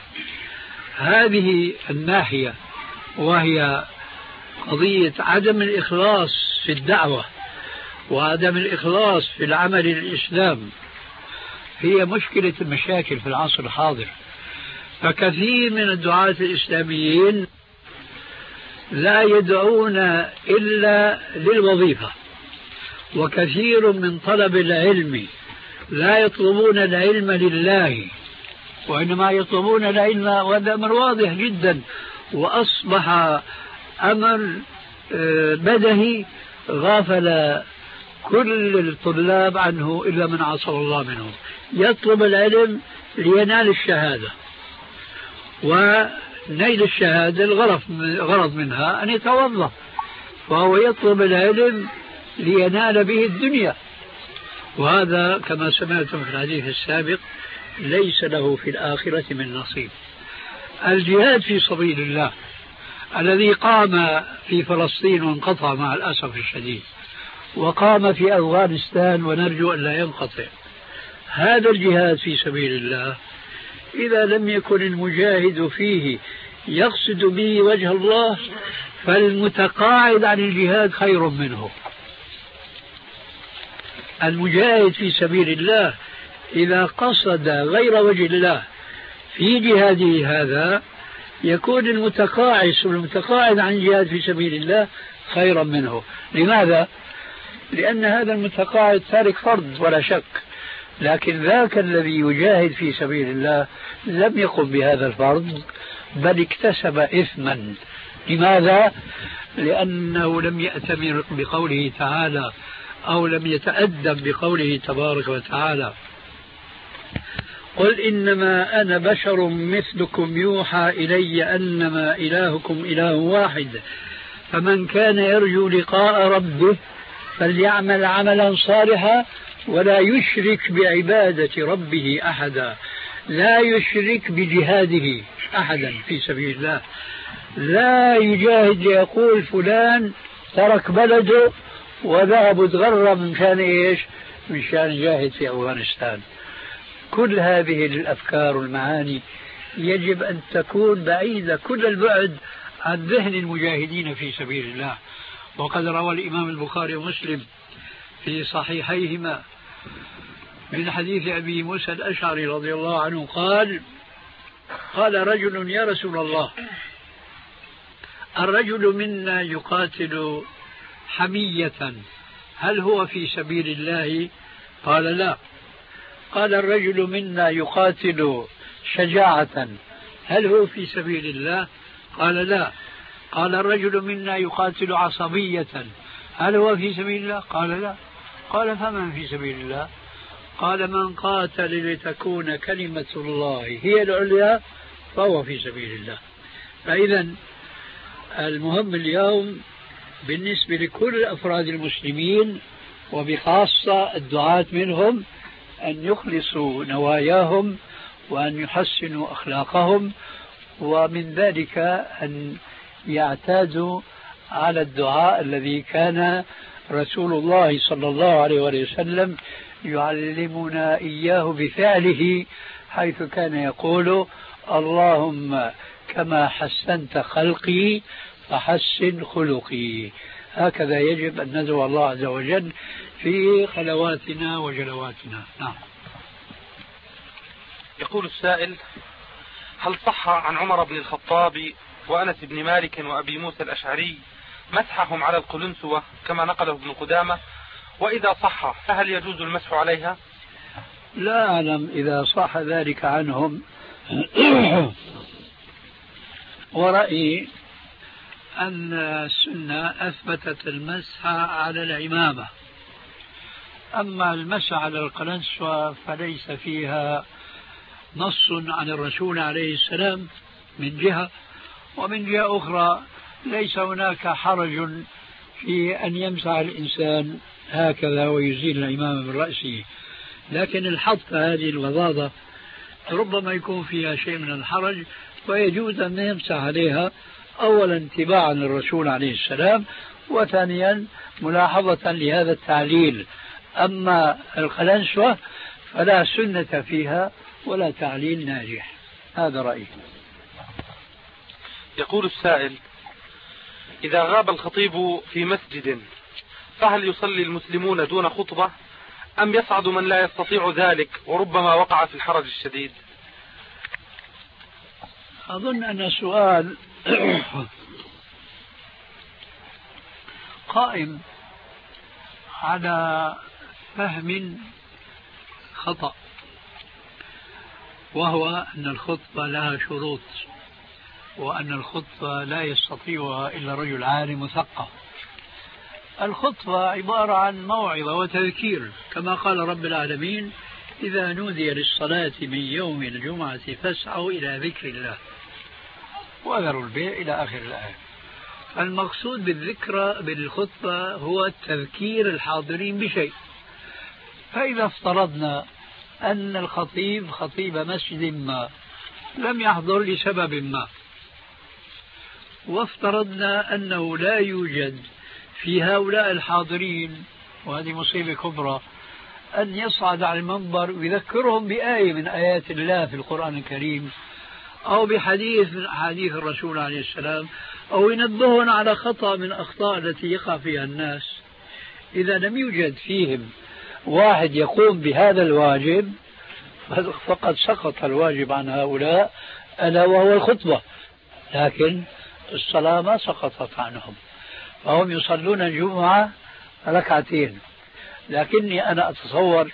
هذه الناحية وهي قضية عدم الإخلاص في الدعوة وعدم الإخلاص في العمل للإسلام هي مشكلة المشاكل في العصر الحاضر. فكثير من الدعاة الإسلاميين لا يدعون إلا للوظيفة، وكثير من طلب العلم لا يطلبون العلم لله وإنما يطلبون العلم، وهذا أمر واضح جدا وأصبح أمر بدهي غافل كل الطلاب عنه إلا من عصى الله منهم. يطلب العلم لينال الشهادة، ونيل الشهادة الغرض منها أن يتوظف، فهو يطلب العلم لينال به الدنيا، وهذا كما سمعتم في الحديث السابق ليس له في الآخرة من نصيب. الجهاد في سبيل الله الذي قام في فلسطين وانقطع مع الأسف الشديد، وقام في أفغانستان ونرجو أن لا ينقطع، هذا الجهاد في سبيل الله إذا لم يكن المجاهد فيه يقصد به وجه الله فالمتقاعد عن الجهاد خير منه. المجاهد في سبيل الله إذا قصد غير وجه الله في جهاده هذا يكون المتقاعس والمتقاعد عن الجهاد في سبيل الله خيرا منه. لماذا؟ لأن هذا المتقاعد تارك فرض ولا شك، لكن ذاك الذي يجاهد في سبيل الله لم يقم بهذا الفرض بل اكتسب إثما. لماذا؟ لأنه لم يأتمر بقوله تعالى أو لم يتأدب بقوله تبارك وتعالى: قل إنما أنا بشر مثلكم يوحى إلي أنما إلهكم إله واحد فمن كان يرجو لقاء ربه فليعمل عملا صالحا ولا يشرك بعبادة ربه أحدا. لا يشرك بجهاده أحدا في سبيل الله، لا يجاهد ليقول فلان ترك بلده وذهب وتغرب من شان إيش؟ من شان جاهد في أفغانستان. كل هذه الأفكار والمعاني يجب أن تكون بعيدة كل البعد عن ذهن المجاهدين في سبيل الله. وقد روى الإمام البخاري ومسلم في صحيحيهما من حديث أبي موسى الأشعري رضي الله عنه قال: قال رجل: يا رسول الله، الرجل منا يقاتل حمية هل هو في سبيل الله؟ قال: لا. قال: الرجل منا يقاتل شجاعة هل هو في سبيل الله؟ قال: لا. قال: الرجل منا يقاتل عصبية هل هو في سبيل الله؟ قال: لا. قال: فمن في سبيل الله؟ قال من قاتل لتكون كلمة الله هي العليا فهو في سبيل الله. فإذا المهم اليوم بالنسبة لكل أفراد المسلمين وبخاصة الدعاة منهم أن يخلصوا نواياهم وأن يحسنوا أخلاقهم، ومن ذلك أن يعتادوا على الدعاء الذي كان رسول الله صلى الله عليه وسلم يعلمنا إياه بفعله، حيث كان يقول اللهم كما حسنت خلقي فحسن خلقي. هكذا يجب أن ندعو الله عز وجل في خلواتنا وجلواتنا. نعم. يقول السائل: هل صح عن عمر بن الخطاب وأنس بن مالك وأبي موسى الأشعري مسحهم على القلنسوة كما نقله ابن قدامة؟ وإذا صح فهل يجوز المسح عليها؟ لا أعلم إذا صح ذلك عنهم. ورأيي أن السنة أثبتت المسح على العمامة، أما المسح على القلنسوة فليس فيها نص عن الرسول عليه السلام من جهة، ومن جهة أخرى ليس هناك حرج في أن يمسح الإنسان هكذا ويزيل العمامة من رأسه، لكن الحط هذه الوضاضة ربما يكون فيها شيء من الحرج، ويجوز أن يمسح عليها أولا اتباعا للرسول عليه السلام، وثانيا ملاحظة لهذا التعليل. أما القلنسوة فلا سنة فيها ولا تعليل ناجح. هذا رأيي. يقول السائل: إذا غاب الخطيب في مسجد فهل يصلي المسلمون دون خطبة أم يصعد من لا يستطيع ذلك وربما وقع في الحرج الشديد؟ أظن أن السؤال قائم على فهم خطأ، وهو أن الخطبة لها شروط، وأن الخطبة لا يستطيعها إلا رجل عالم مثقف. الخطبة عبارة عن موعظة وتذكير، كما قال رب العالمين: إذا نودي للصلاة من يوم الجمعة فاسعوا إلى ذكر الله وذروا البيع إلى آخر الآية. المقصود بالذكرى بالخطبة هو تذكير الحاضرين بشيء. فإذا افترضنا أن الخطيب خطيب مسجد ما لم يحضر لسبب ما، وافترضنا أنه لا يوجد في هؤلاء الحاضرين، وهذه مصيبة كبرى، أن يصعد على المنبر ويذكرهم بآية من آيات الله في القرآن الكريم أو بحديث من أحاديث الرسول عليه السلام، أو ينبهون على خطأ من أخطاء التي يقع فيها الناس. إذا لم يوجد فيهم واحد يقوم بهذا الواجب فقد سقط الواجب عن هؤلاء، ألا وهو الخطبة، لكن الصلاة ما سقطت عنهم، فهم يصلون الجمعة ركعتين. لكني أنا أتصور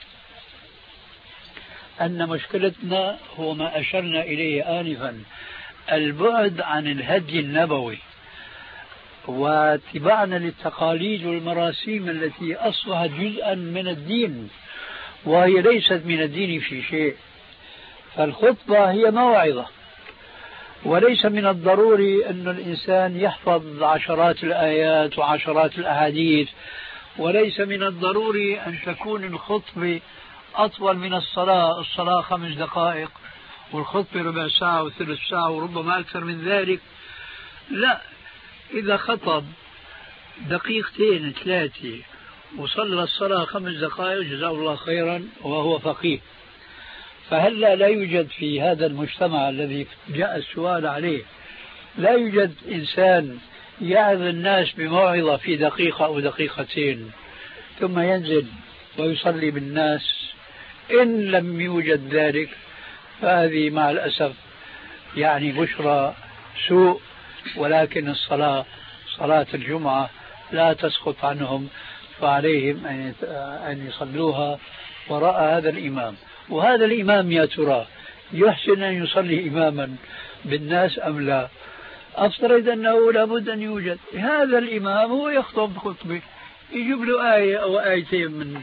أن مشكلتنا هو ما أشرنا إليه آنفا، البعد عن الهدي النبوي واتباعنا للتقاليد والمراسيم التي أصبحت جزءا من الدين وهي ليست من الدين في شيء. فالخطبة هي موعظة، وليس من الضروري أن الإنسان يحفظ عشرات الآيات وعشرات الأحاديث، وليس من الضروري أن تكون الخطبة أطول من الصلاة. الصلاة خمس دقائق والخطبة ربع ساعة وثلث ساعة وربما أكثر من ذلك. لا، إذا خطب دقيقتين ثلاثة وصلى الصلاة خمس دقائق جزاه الله خيرا وهو فقيه. فهلا لا يوجد في هذا المجتمع الذي جاء السؤال عليه، لا يوجد إنسان يعظ الناس بموعظة في دقيقة أو دقيقتين ثم ينزل ويصلي بالناس؟ إن لم يوجد ذلك فهذه مع الأسف يعني بشرى سوء، ولكن الصلاة صلاة الجمعة لا تسقط عنهم، فعليهم أن يصلوها وراء هذا الإمام. وهذا الإمام يا ترى يحسن أن يصلي إماما بالناس أم لا؟ أفترض أنه لابد أن يوجد هذا الإمام، هو يخطب خطبة يجيب له آية أو آيتين من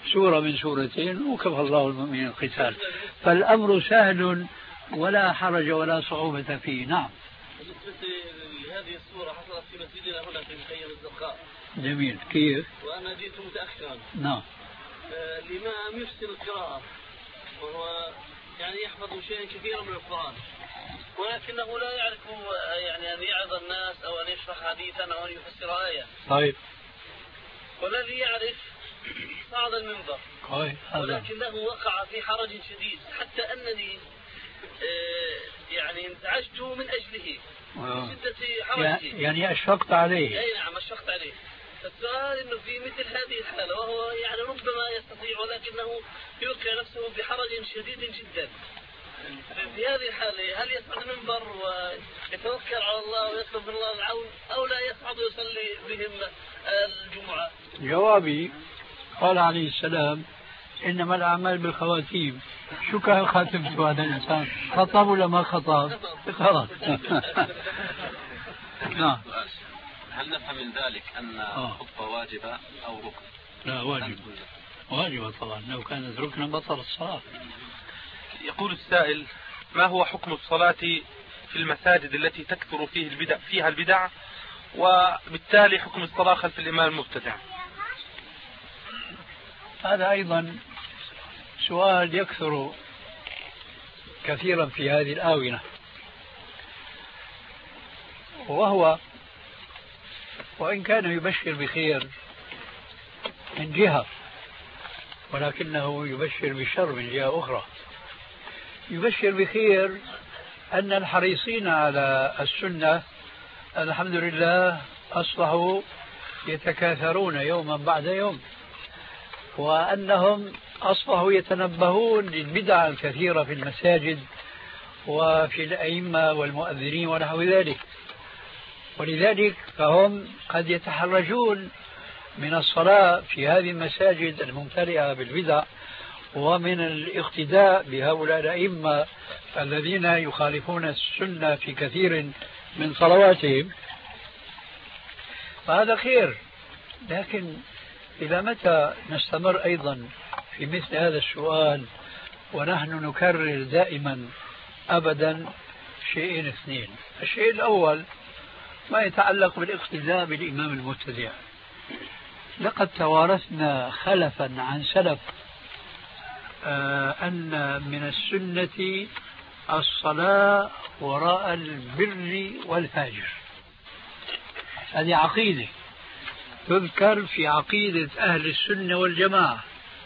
سورة من سورتين وكفى الله المؤمنين القتال. فالأمر سهل ولا حرج ولا صعوبة فيه. نعم. بالنسبة لهذه السورة حصلت في مسجدنا هنا في مخيم الزرقاء. جميل. كيف؟ وأنا جئت متأخرا. نعم. الإمام يحسن القراءة وهو يعني يحفظ شيئا كثيرا من القرآن، ولكنه لا يعرف يعني أن يعظ الناس أو أن يشرح حديثا أو أن يفسر آية. طيب. والذي يعرف صعد المنبر. طيب. ولكنه وقع في حرج شديد حتى أنني يعني انزعجت من أجله من شدة حرجه. يعني أشفقت عليه. أي نعم أشفقت عليه. السؤال إنه في مثل هذه الحالة وهو يعني ربما يستطيع ولكنه يوقع نفسه بحرج شديد جدا، في هذه الحالة هل يصعد المنبر ويتوكل على الله ويطلب من الله العون أو لا يصعد ويصلي بهم الجمعة؟ جوابي قال عليه السلام إنما الأعمال بالخواتيم. شو كان خاتمته هذا الإنسان؟ خطب ولا ما خطب؟ خلاص. نعم. هل نفهم من ذلك أن الخطبة واجبة أو ركن؟ لا واجبة. واجبة طبعا، لو كانت ركنا بطل الصلاة. يقول السائل: ما هو حكم الصلاة في المساجد التي تكثر فيه البدع فيها البدع، وبالتالي حكم الصلاة خلف الإمام المبتدع؟ هذا أيضا سؤال يكثر كثيرا في هذه الآونة، وهو وإن كان يبشر بخير من جهة ولكنه يبشر بشر من جهة أخرى. يبشر بخير أن الحريصين على السنة الحمد لله أصبحوا يتكاثرون يوما بعد يوم، وأنهم أصبحوا يتنبهون للبدع الكثيرة في المساجد وفي الأئمة والمؤذنين ونحو ذلك، ولذلك فهم قد يتحرجون من الصلاة في هذه المساجد الممتلئة بالبدع ومن الاقتداء بهؤلاء الأئمة الذين يخالفون السنة في كثير من صلواتهم. فهذا خير، لكن إلى متى نستمر أيضا في مثل هذا السؤال ونحن نكرر دائما أبدا شيئين اثنين. الشيء الأول ما يتعلق بالاقتداء بالإمام المبتدع. لقد توارثنا خلفا عن سلف آه أن من السنة الصلاة وراء البر والفاجر. هذه عقيدة تذكر في عقيدة أهل السنة والجماعة،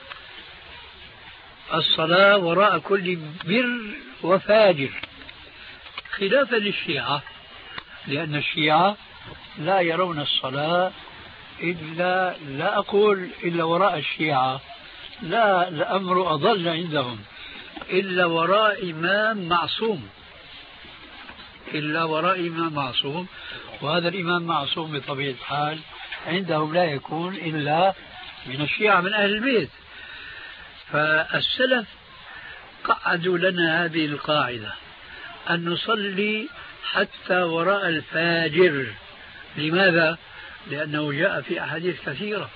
الصلاة وراء كل بر وفاجر، خلافا للشيعة، لأن الشيعة لا يرون الصلاة إلا لا أقول إلا وراء الشيعة، لا الأمر أضل عندهم إلا وراء إمام معصوم، إلا وراء إمام معصوم، وهذا الإمام معصوم بطبيعة الحال عندهم لا يكون إلا من الشيعة من أهل البيت. فالسلف قعدوا لنا هذه القاعدة أن نصلي حتى وراء الفاجر. لماذا؟ لأنه جاء في أحاديث كثيرة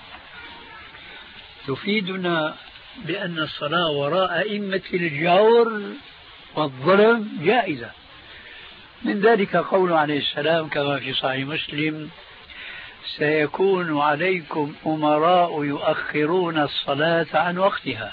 تفيدنا بأن الصلاة وراء أئمة الجور والظلم جائزة. من ذلك قول عليه السلام كما في صحيح مسلم: سيكون عليكم أمراء يؤخرون الصلاة عن وقتها،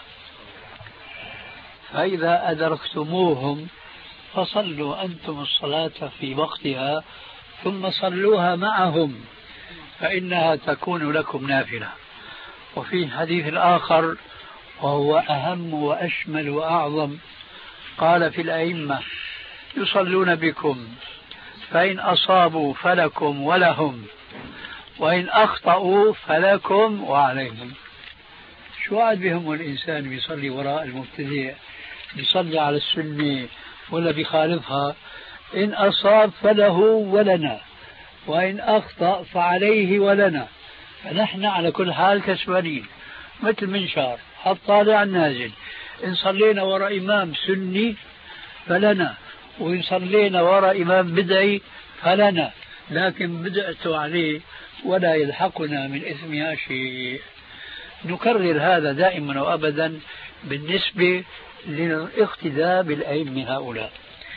فإذا أدركتموهم فصلوا أنتم الصلاة في وقتها ثم صلوها معهم فإنها تكون لكم نافلة. وفي الحديث الآخر وهو أهم وأشمل وأعظم قال في الأئمة: يصلون بكم فإن أصابوا فلكم ولهم وإن أخطأوا فلكم وعليهم. شو عاد بهم الإنسان بيصلي وراء المبتدع، بيصلي على السنة ولا بيخالفها؟ إن أصاب فله ولنا وإن أخطأ فعليه ولنا، فنحن على كل حال كسبانين مثل منشار الطالع النازل. إن صلينا وراء إمام سني فلنا، وإن صلينا وراء إمام بدعي فلنا، لكن بدأت عليه ولا يلحقنا من إثمها شيء. نكرر هذا دائما وأبدا بالنسبة للاقتداء بالأئمة هؤلاء.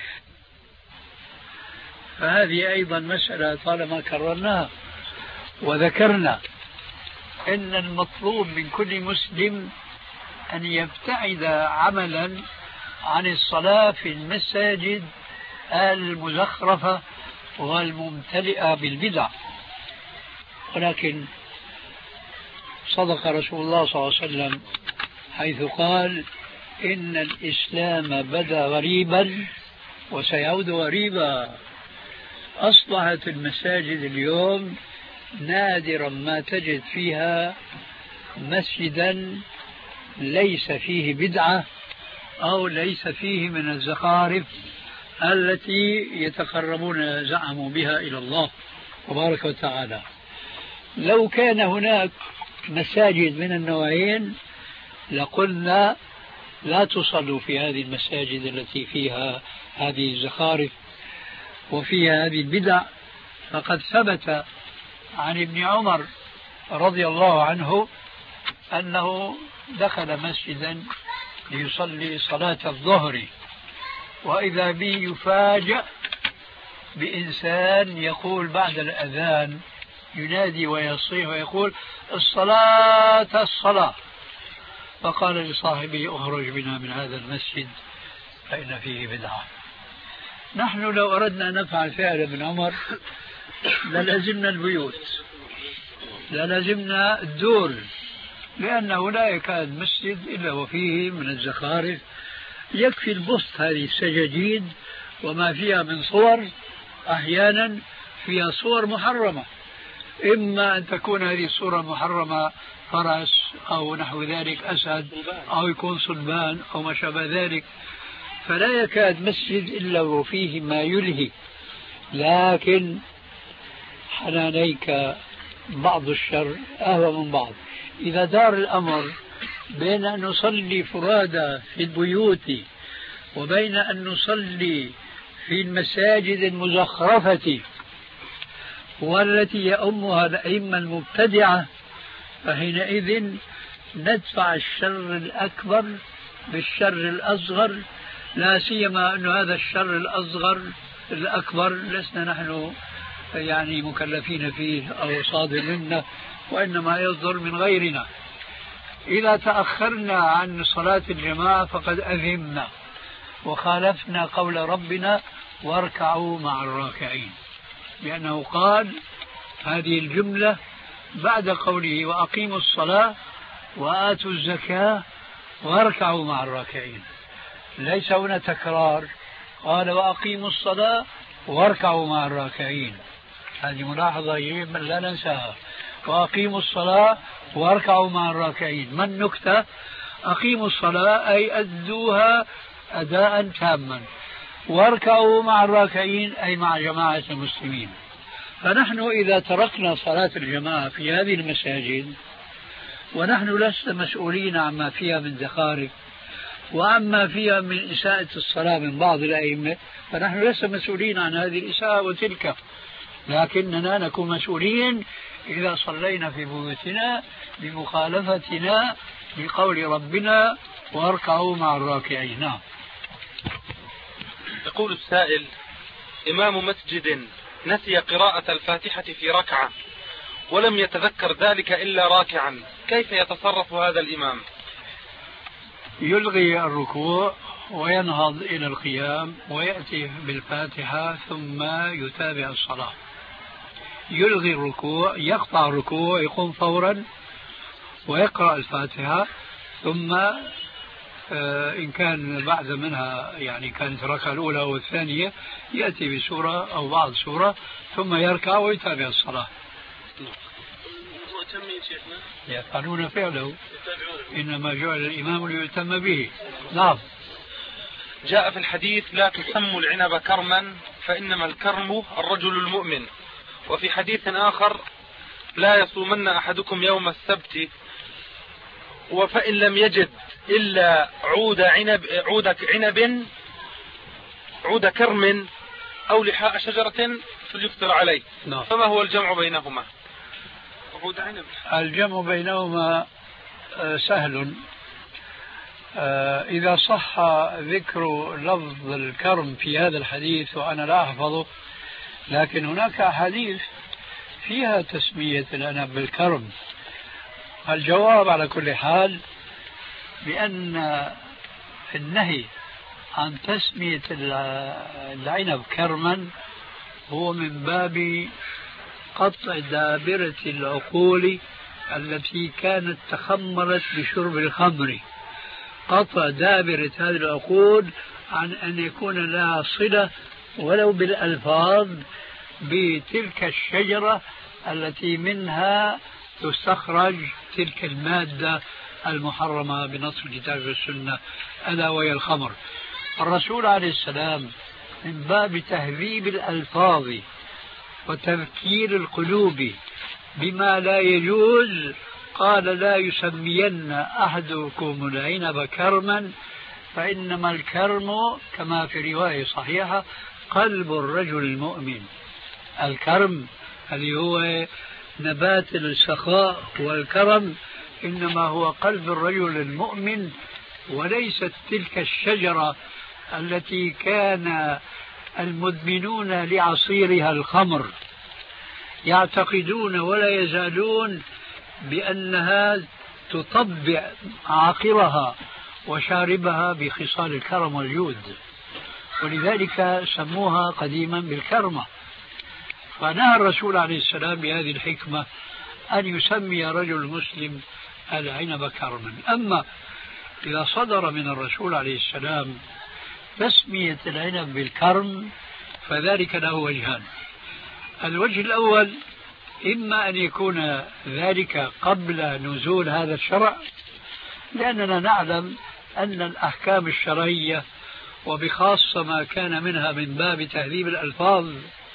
فهذه أيضا مسألة طالما كررناها وذكرنا إن المطلوب من كل مسلم أن يبتعد عملا عن الصلاة في المساجد المزخرفة والممتلئة بالبدع. ولكن صدق رسول الله صلى الله عليه وسلم حيث قال إن الإسلام بدأ غريبا وسيعود غريبا. أصبحت المساجد اليوم نادرا ما تجد فيها مسجدا ليس فيه بدعة أو ليس فيه من الزخارف التي يتقربون زعموا بها إلى الله تبارك وتعالى. لو كان هناك مساجد من النوعين لقلنا لا تصلوا في هذه المساجد التي فيها هذه الزخارف وفيها هذه البدع. فقد ثبت عن ابن عمر رضي الله عنه أنه دخل مسجدا ليصلي صلاة الظهر وإذا به يفاجأ بإنسان يقول بعد الأذان ينادي ويصيح ويقول الصلاة الصلاة. فقال لصاحبه اخرج بنا من هذا المسجد فإن فيه بدعة. نحن لو أردنا أن نفعل فعل ابن عمر للزمنا البيوت للزمنا الدور، لأنه لا يكاد مسجد إلا وفيه من الزخارف. يكفي البسط هذه السجاجيد وما فيها من صور، أحيانا فيها صور محرمة، إما أن تكون هذه الصورة المحرمة فرس أو نحو ذلك أسد أو يكون صلبان أو ما شابه ذلك. فلا يكاد مسجد إلا وفيه ما يلهي. لكن حنانيك بعض الشر أهوى من بعض. إذا دار الأمر بين أن نصلي فرادى في البيوت وبين أن نصلي في المساجد المزخرفة والتي يؤمها الأئمة المبتدعة، فحينئذ ندفع الشر الأكبر بالشر الأصغر، لا سيما أن هذا الشر الأصغر الأكبر لسنا نحن يعني مكلفين فيه أو صادر منا، وإنما يصدر من غيرنا. إذا تأخرنا عن صلاة الجماعة فقد أثمنا وخالفنا قول ربنا واركعوا مع الراكعين، لأنه قال هذه الجملة بعد قوله وأقيموا الصلاة وآتوا الزكاة واركعوا مع الراكعين. ليس هنا تكرار، قال وأقيموا الصلاة واركعوا مع الراكعين. هذه ملاحظة يجب لا ننساها. وأقيموا الصلاة واركعوا مع الراكعين. ما النكتة؟ أقيموا الصلاة أي أدوها أداء تاما، واركعوا مع الراكعين أي مع جماعة المسلمين. فنحن إذا تركنا صلاة الجماعة في هذه المساجد ونحن لسنا مسؤولين عما فيها من زخارف وعما فيها من إساءة الصلاة من بعض الأئمة، فنحن لسنا مسؤولين عن هذه الإساءة وتلك، لكننا نكون مسؤولين إذا صلينا في بيوتنا بمخالفتنا لقول ربنا واركعوا مع الراكعين. نعم. يقول السائل: إمام مسجد نسي قراءة الفاتحة في ركعة ولم يتذكر ذلك إلا راكعا، كيف يتصرف هذا الإمام؟ يلغي الركوع وينهض إلى القيام ويأتي بالفاتحة ثم يتابع الصلاة. يلغي الركوع، يقطع الركوع، يقوم فورا ويقرأ الفاتحة، ثم إن كان بعد منها يعني كانت الركعة الأولى أو الثانية يأتي بسورة أو بعض سورة ثم يركع ويتابع الصلاة. يفعلون فعله، إنما جعل الإمام ليتم به. نعم. جاء في الحديث: لا تسموا العنب كرما فإنما الكرم الرجل المؤمن. وفي حديث آخر: لا يصومن أحدكم يوم السبت وفإن لم يجد إلا عود عنب عود عنب عود كرم أو لحاء شجرة فليفطر عليه. نعم. فما هو الجمع بينهما؟ عود عنب. الجمع بينهما سهل. إذا صح ذكر لفظ الكرم في هذا الحديث وأنا لا أحفظه، لكن هناك أحاديث فيها تسمية العنب بالكرم. الجواب على كل حال بأن النهي عن تسمية العنب كرما هو من باب قطع دابرة العقول التي كانت تخمرت بشرب الخمر، قطع دابرة هذه العقول عن أن يكون لها صلة ولو بالألفاظ بتلك الشجرة التي منها تستخرج تلك المادة المحرمة بنص الكتاب والسنة ألا وهي الخمر. الرسول عليه السلام من باب تهذيب الألفاظ وتذكير القلوب بما لا يجوز قال لا يسمين أحدكم العنب كرما فإنما الكرم كما في رواية صحيحة قلب الرجل المؤمن. الكرم اللي هو نبات السخاء والكرم إنما هو قلب الرجل المؤمن، وليست تلك الشجرة التي كان المدمنون لعصيرها الخمر يعتقدون ولا يزالون بأنها تطبع عاقرها وشاربها بخصال الكرم والجود، ولذلك سموها قديما بالكرمة. فنهى الرسول عليه السلام بهذه الحكمة أن يسمي رجل مسلم العنب كرما. أما إذا صدر من الرسول عليه السلام تسمية العنب بالكرم فذلك له وجهان. الوجه الأول إما أن يكون ذلك قبل نزول هذا الشرع، لأننا نعلم أن الأحكام الشرعية وبخاصة ما كان منها من باب تهذيب الألفاظ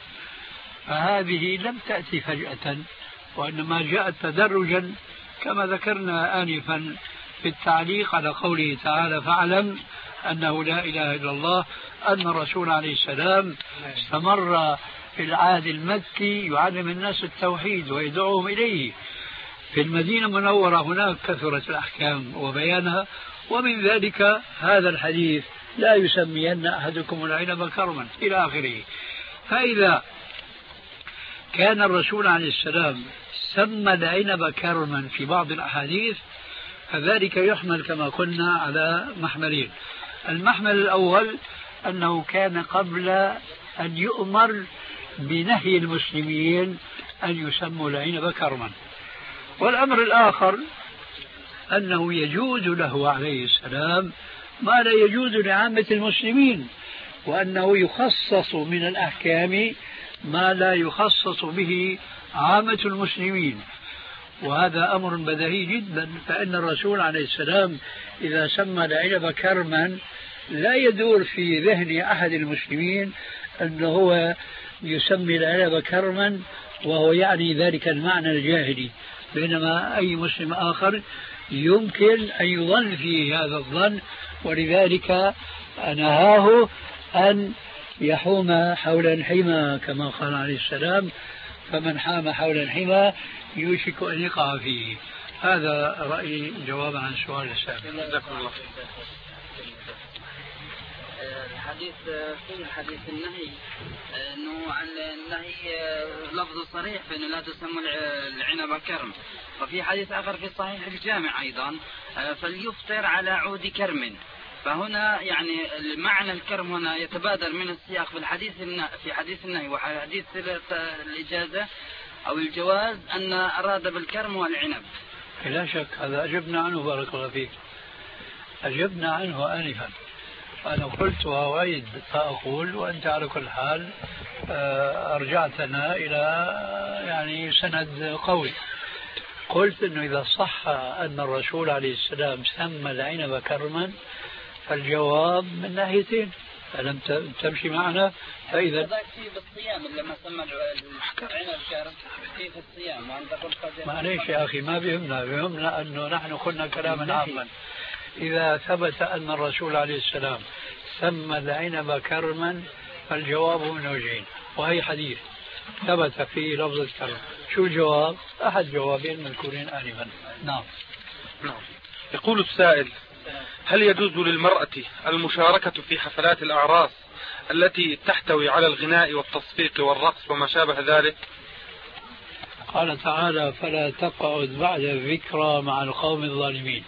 فهذه لم تأتي فجأة وإنما جاءت تدرجا كما ذكرنا آنفا في التعليق على قوله تعالى فاعلم أنه لا إله إلا الله، أن الرسول عليه السلام استمر في العهد المكي يعلم الناس التوحيد ويدعوهم إليه. في المدينة المنورة هناك كثرت الأحكام وبيانها، ومن ذلك هذا الحديث لا يسمين أحدكم العنب كرما إلى آخره. فإذا كان الرسول عليه السلام سمى العنب كرما في بعض الأحاديث فذلك يحمل كما قلنا على محملين. المحمل الأول أنه كان قبل أن يؤمر بنهي المسلمين أن يسموا العنب كرما، والأمر الآخر أنه يجوز له عليه السلام ما لا يجوز لعامة المسلمين، وأنه يخصص من الأحكام ما لا يخصص به عامة المسلمين، وهذا أمر بديهي جدا. فإن الرسول عليه السلام إذا سمى العنب كرما لا يدور في ذهن أحد المسلمين أنه هو يسمي العنب كرما وهو يعني ذلك المعنى الجاهلي، بينما أي مسلم آخر يمكن أن يظن فيه هذا الظن، ولذلك نهاه أن يحوم حول الحمى كما قال عليه السلام فمن حام حول الحمى يوشك أن يقع فيه. هذا رأيي جوابا عن سؤال السابق. جزاكم الله. الحديث في حديث النهي انه عن النهي لفظ صريح فانه لا تسمى العنب كرم، وفي حديث اخر في صحيح الجامع ايضا فليفطر على عود كرم. فهنا يعني معنى الكرم هنا يتبادر من السياق في الحديث في حديث النهي وحديث الإجازة أو الجواز أن أراد بالكرم والعنب. لا شك هذا أجبنا عنه بارك الله فيك، أجبنا عنه آنفا. أنا قلت وأعيد فأقول وأنت على كل حال أرجعتنا إلى يعني سند قوي. قلت أنه إذا صح أن الرسول عليه السلام سمى العنب كرما فالجواب من ناحيتين، فلم تمشي معنا. فإذا ذاك في بالصيام لما سمى العنب كرم في الصيام وأنت قلت معليش يا أخي ما بيهمنا، بيهمنا أنه نحن قلنا كلاما عاما. إذا ثبت أن الرسول عليه السلام سمى العنب كرما فالجواب من وجهين، وهي حديث ثبت فيه لفظ الكرم. شو الجواب؟ أحد جوابين مذكورين آنفا. نعم. نعم. يقول السائل: هل يجوز للمرأة المشاركة في حفلات الأعراس التي تحتوي على الغناء والتصفيق والرقص وما شابه ذلك؟ قال تعالى: فلا تقعد بعد الذكرى مع القوم الظالمين.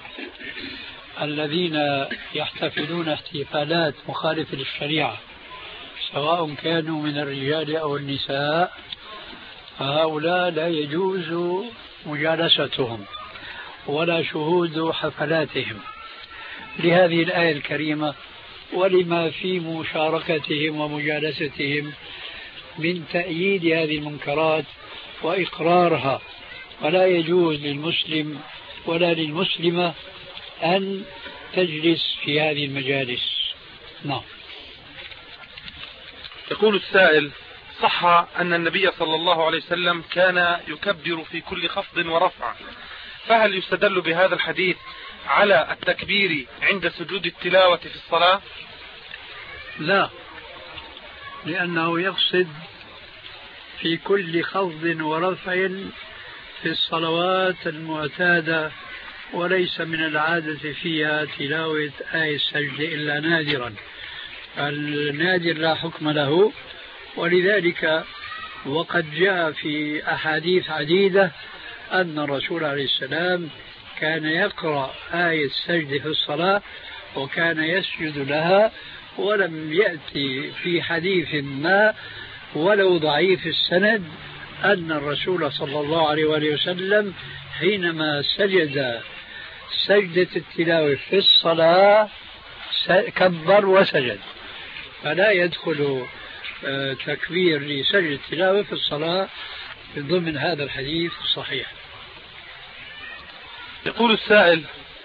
الذين يحتفلون احتفالات مخالفة للشريعة سواء كانوا من الرجال أو النساء فهؤلاء لا يجوز مجالستهم ولا شهود حفلاتهم لهذه الآية الكريمة ولما في مشاركتهم ومجالستهم من تأييد هذه المنكرات وإقرارها. ولا يجوز للمسلم ولا للمسلمة أن تجلس في هذه المجالس. نعم. يقول السائل: صح أن النبي صلى الله عليه وسلم كان يكبر في كل خفض ورفع، فهل يستدل بهذا الحديث على التكبير عند سجود التلاوة في الصلاة؟ لا، لأنه يقصد في كل خفض ورفع في الصلوات المعتادة، وليس من العادة فيها تلاوة آية السجد إلا نادرا. النادر لا حكم له، ولذلك وقد جاء في أحاديث عديدة أن الرسول عليه السلام كان يقرأ آية السجد في الصلاة وكان يسجد لها، ولم يأتي في حديث ما ولو ضعيف السند أن الرسول صلى الله عليه وآله وسلم حينما سجد سجدة التلاوة في الصلاة كبر وسجد، فلا يدخل تكبير لسجد التلاوة في الصلاة ضمن هذا الحديث الصحيح. يقول السائل: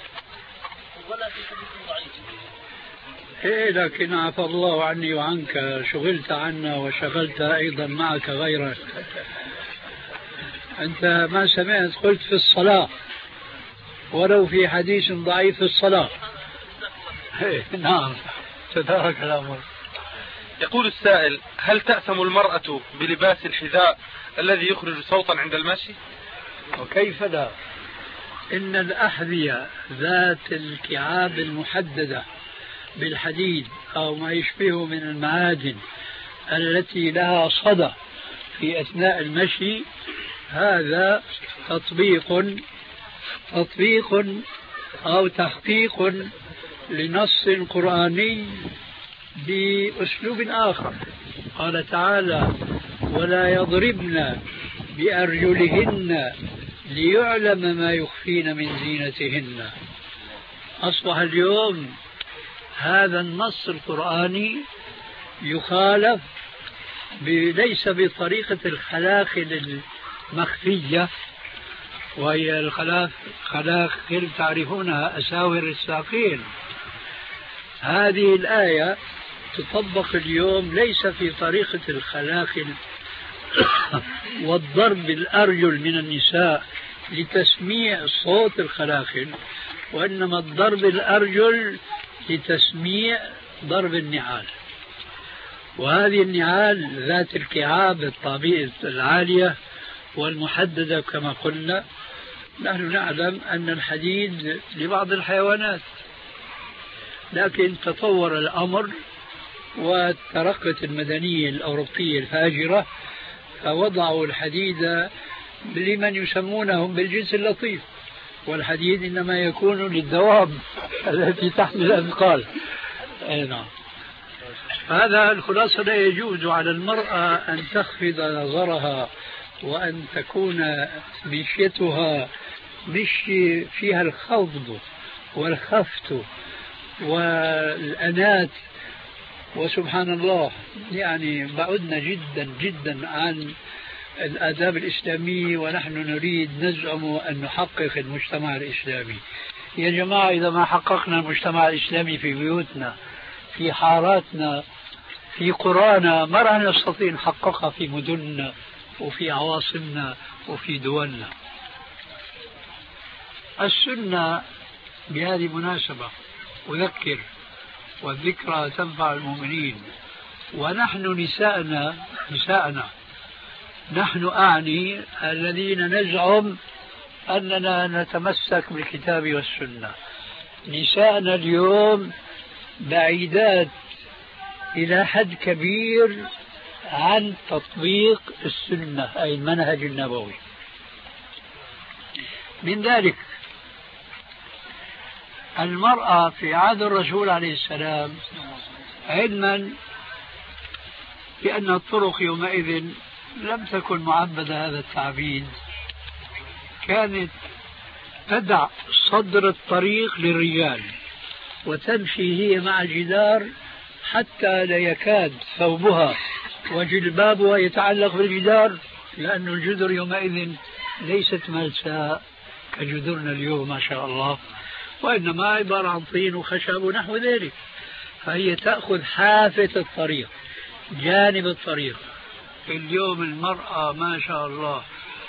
إيه لكن عفى الله عني وعنك، شغلت عنا وشغلت أيضا معك غيرك. أنت ما سمعت قلت في الصلاة ولو في حديث ضعيف في الصلاة. إيه نعم، تدارك الأمر. يقول السائل: هل تأثم المرأة بلباس الحذاء الذي يخرج صوتا عند المشي؟ وكيف لا؟ إن الأحذية ذات الكعاب المحددة بالحديد أو ما يشبهه من المعادن التي لها صدى في أثناء المشي، هذا تطبيق تطبيق أو تحقيق لنص قرآني بأسلوب آخر. قال تعالى: ولا يضربن بأرجلهن ليعلم ما يخفين من زينتهن. أصبح اليوم هذا النص القرآني يخالف ليس بطريقة الخلاخل المخفية، وهي الخلاخل تعرفونها أساور الساقين. هذه الآية تطبق اليوم ليس في طريقة الخلاخل والضرب الأرجل من النساء لتسميع صوت الخلاخل، وإنما الضرب الأرجل لتسميع ضرب النعال. وهذه النعال ذات الكعاب الطابئة العالية والمحددة كما قلنا. نحن نعلم أن الحديد لبعض الحيوانات، لكن تطور الأمر وترقت المدنية الأوروبية الفاجرة فوضعوا الحديد لمن يسمونهم بالجنس اللطيف، والحديد إنما يكون للدواب التي تحمل الأثقال. أي نعم. هذا الخلاصة: لا يجوز على المرأة أن تخفض نظرها وأن تكون مشيتها مشي فيها الخفض والخفت والأنات. وسبحان الله، يعني بعدنا جدا جدا عن الآداب الإسلامية، ونحن نريد نزعم أن نحقق المجتمع الإسلامي. يا جماعة، إذا ما حققنا المجتمع الإسلامي في بيوتنا، في حاراتنا، في قرانا، ما راح نستطيع نحققها في مدننا وفي عواصمنا وفي دولنا. السنة بهذه المناسبة أذكر، والذكرى تنفع المؤمنين. ونحن نساءنا نساءنا نحن أعني الذين نزعم أننا نتمسك بالكتاب والسنة. نساءنا اليوم بعيدات إلى حد كبير عن تطبيق السنة أي المنهج النبوي. من ذلك المرأة في عهد الرسول عليه السلام، علما بأن الطرق يومئذ لم تكن معبدة هذا التعبيد، كانت تدع صدر الطريق للرجال وتمشي هي مع الجدار حتى لا يكاد ثوبها وجلبابها يتعلق بالجدار، لأن الجدر يومئذ ليست ملساء كجدرنا اليوم ما شاء الله، وإنما عبارة عن طين وخشب ونحو ذلك. فهي تأخذ حافة الطريق، جانب الطريق. اليوم المرأة ما شاء الله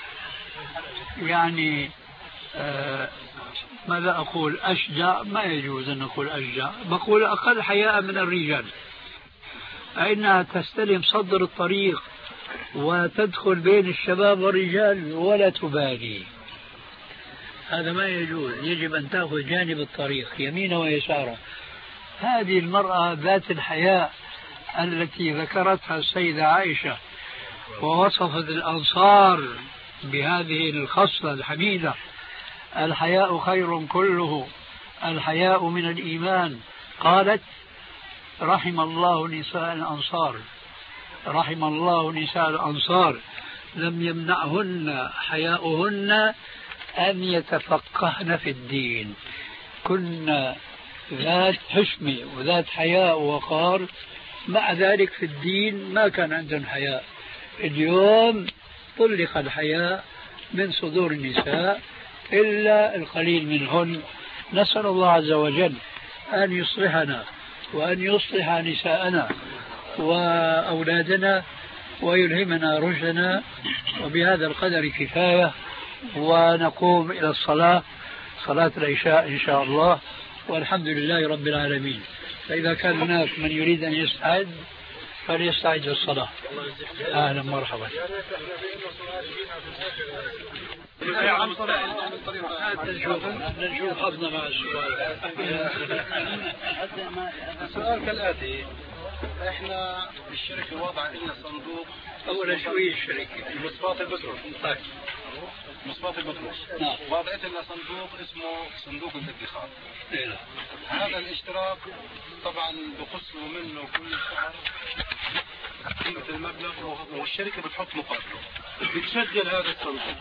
يعني آه ماذا أقول، أشجع، ما يجوز أن نقول أشجع، بقول أقل حياء من الرجال، أنها تستلم صدر الطريق وتدخل بين الشباب والرجال ولا تبالي. هذا ما يجوز، يجب أن تأخذ جانب الطريق يمينه ويساره. هذه المرأة ذات الحياء التي ذكرتها السيدة عائشة ووصفت الأنصار بهذه الخصلة الحميدة: الحياء خير كله، الحياء من الإيمان. قالت: رحم الله نساء الأنصار، رحم الله نساء الأنصار لم يمنعهن حياؤهن أن يتفقهن في الدين، كن ذات حشم وذات حياء ووقار، مع ذلك في الدين ما كان عندهم حياء. اليوم طلق الحياء من صدور النساء إلا القليل منهن. نسأل الله عز وجل أن يصلحنا وأن يصلح نساءنا وأولادنا ويلهمنا رشدنا. وبهذا القدر كفاية، ونقوم إلى الصلاة، صلاة العشاء إن شاء الله، والحمد لله رب العالمين. فإذا كان هناك من يريد أن يستعد فليستعد للصلاة. أهلا مرحبا. نشوف حظنا مع السؤال. السؤال كالآتي: احنا الشركة وضع لنا صندوق. أولا شوية الشركة مصفاة البترول. طيب. مصفاة البترول. نعم. وضعت لنا صندوق اسمه صندوق الادخار. إيه. هذا الاشتراك طبعا بقسموا منه كل شهر قيمة المبلغ، والشركة بتحط مقابله، بتشغل هذا الصندوق.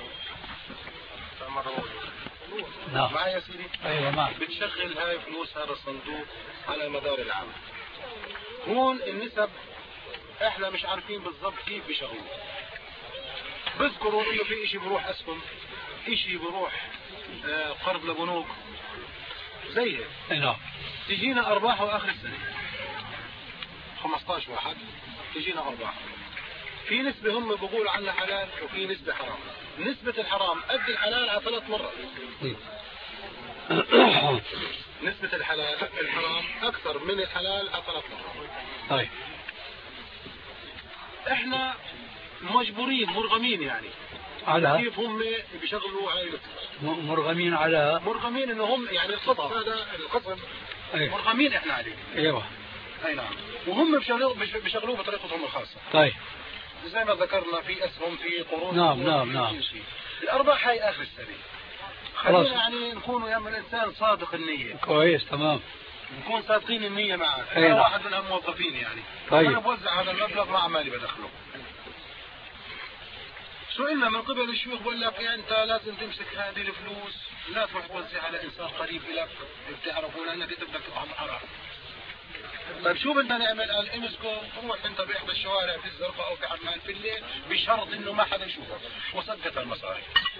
نعم. معي يا سيدي؟ أيوة معي. بتشغل هاي فلوس هذا الصندوق على مدار العام. هون النسب احنا مش عارفين بالضبط كيف بيشغلوه. بذكروا انه في اشي بروح اسهم، اشي بروح آه قرض لبنوك زي هيك. نعم. تجينا ارباحه اخر السنه خمسة عشر واحد، تجينا ارباح. في نسبة هم بيقولوا عنها حلال وفي نسبة حرام. نسبة الحرام قد الحلال على ثلاث مرات. نسبة الحلال الحرام أكثر من الحلال على ثلاث مرات. طيب. إحنا مجبورين مرغمين يعني على كيف هم بيشغلوا هاي مرغمين على مرغمين إنه هم يعني القسم هذا القسم أيه. مرغمين إحنا عليه. أيوة. أي نعم. وهم بيشغلوه بيشغلوه بطريقتهم الخاصة. طيب. زي ما ذكرنا في أسهم في قروض. نعم نعم نعم. الأرباح هاي آخر السنة. خلاص. يعني نكون يا الإنسان صادق النية. كويس تمام. نكون صادقين النية معه. أي نعم. واحد منهم موظفين يعني. طيب. أنا بوزع هذا المبلغ مع مالي بدخله. سئلنا من قبل الشيوخ بقول لك يعني أنت لازم تمسك هذه الفلوس لا تروح توزع على إنسان قريب لك بتعرفه لأنك أنت بدك تطعم حرام. طيب شو بدنا نعمل؟ قال امسكوا روح انت بإحدى الشوارع في الزرقاء او في عمان في الليل بشرط انه ما حدا يشوفك وصدقت المصاري.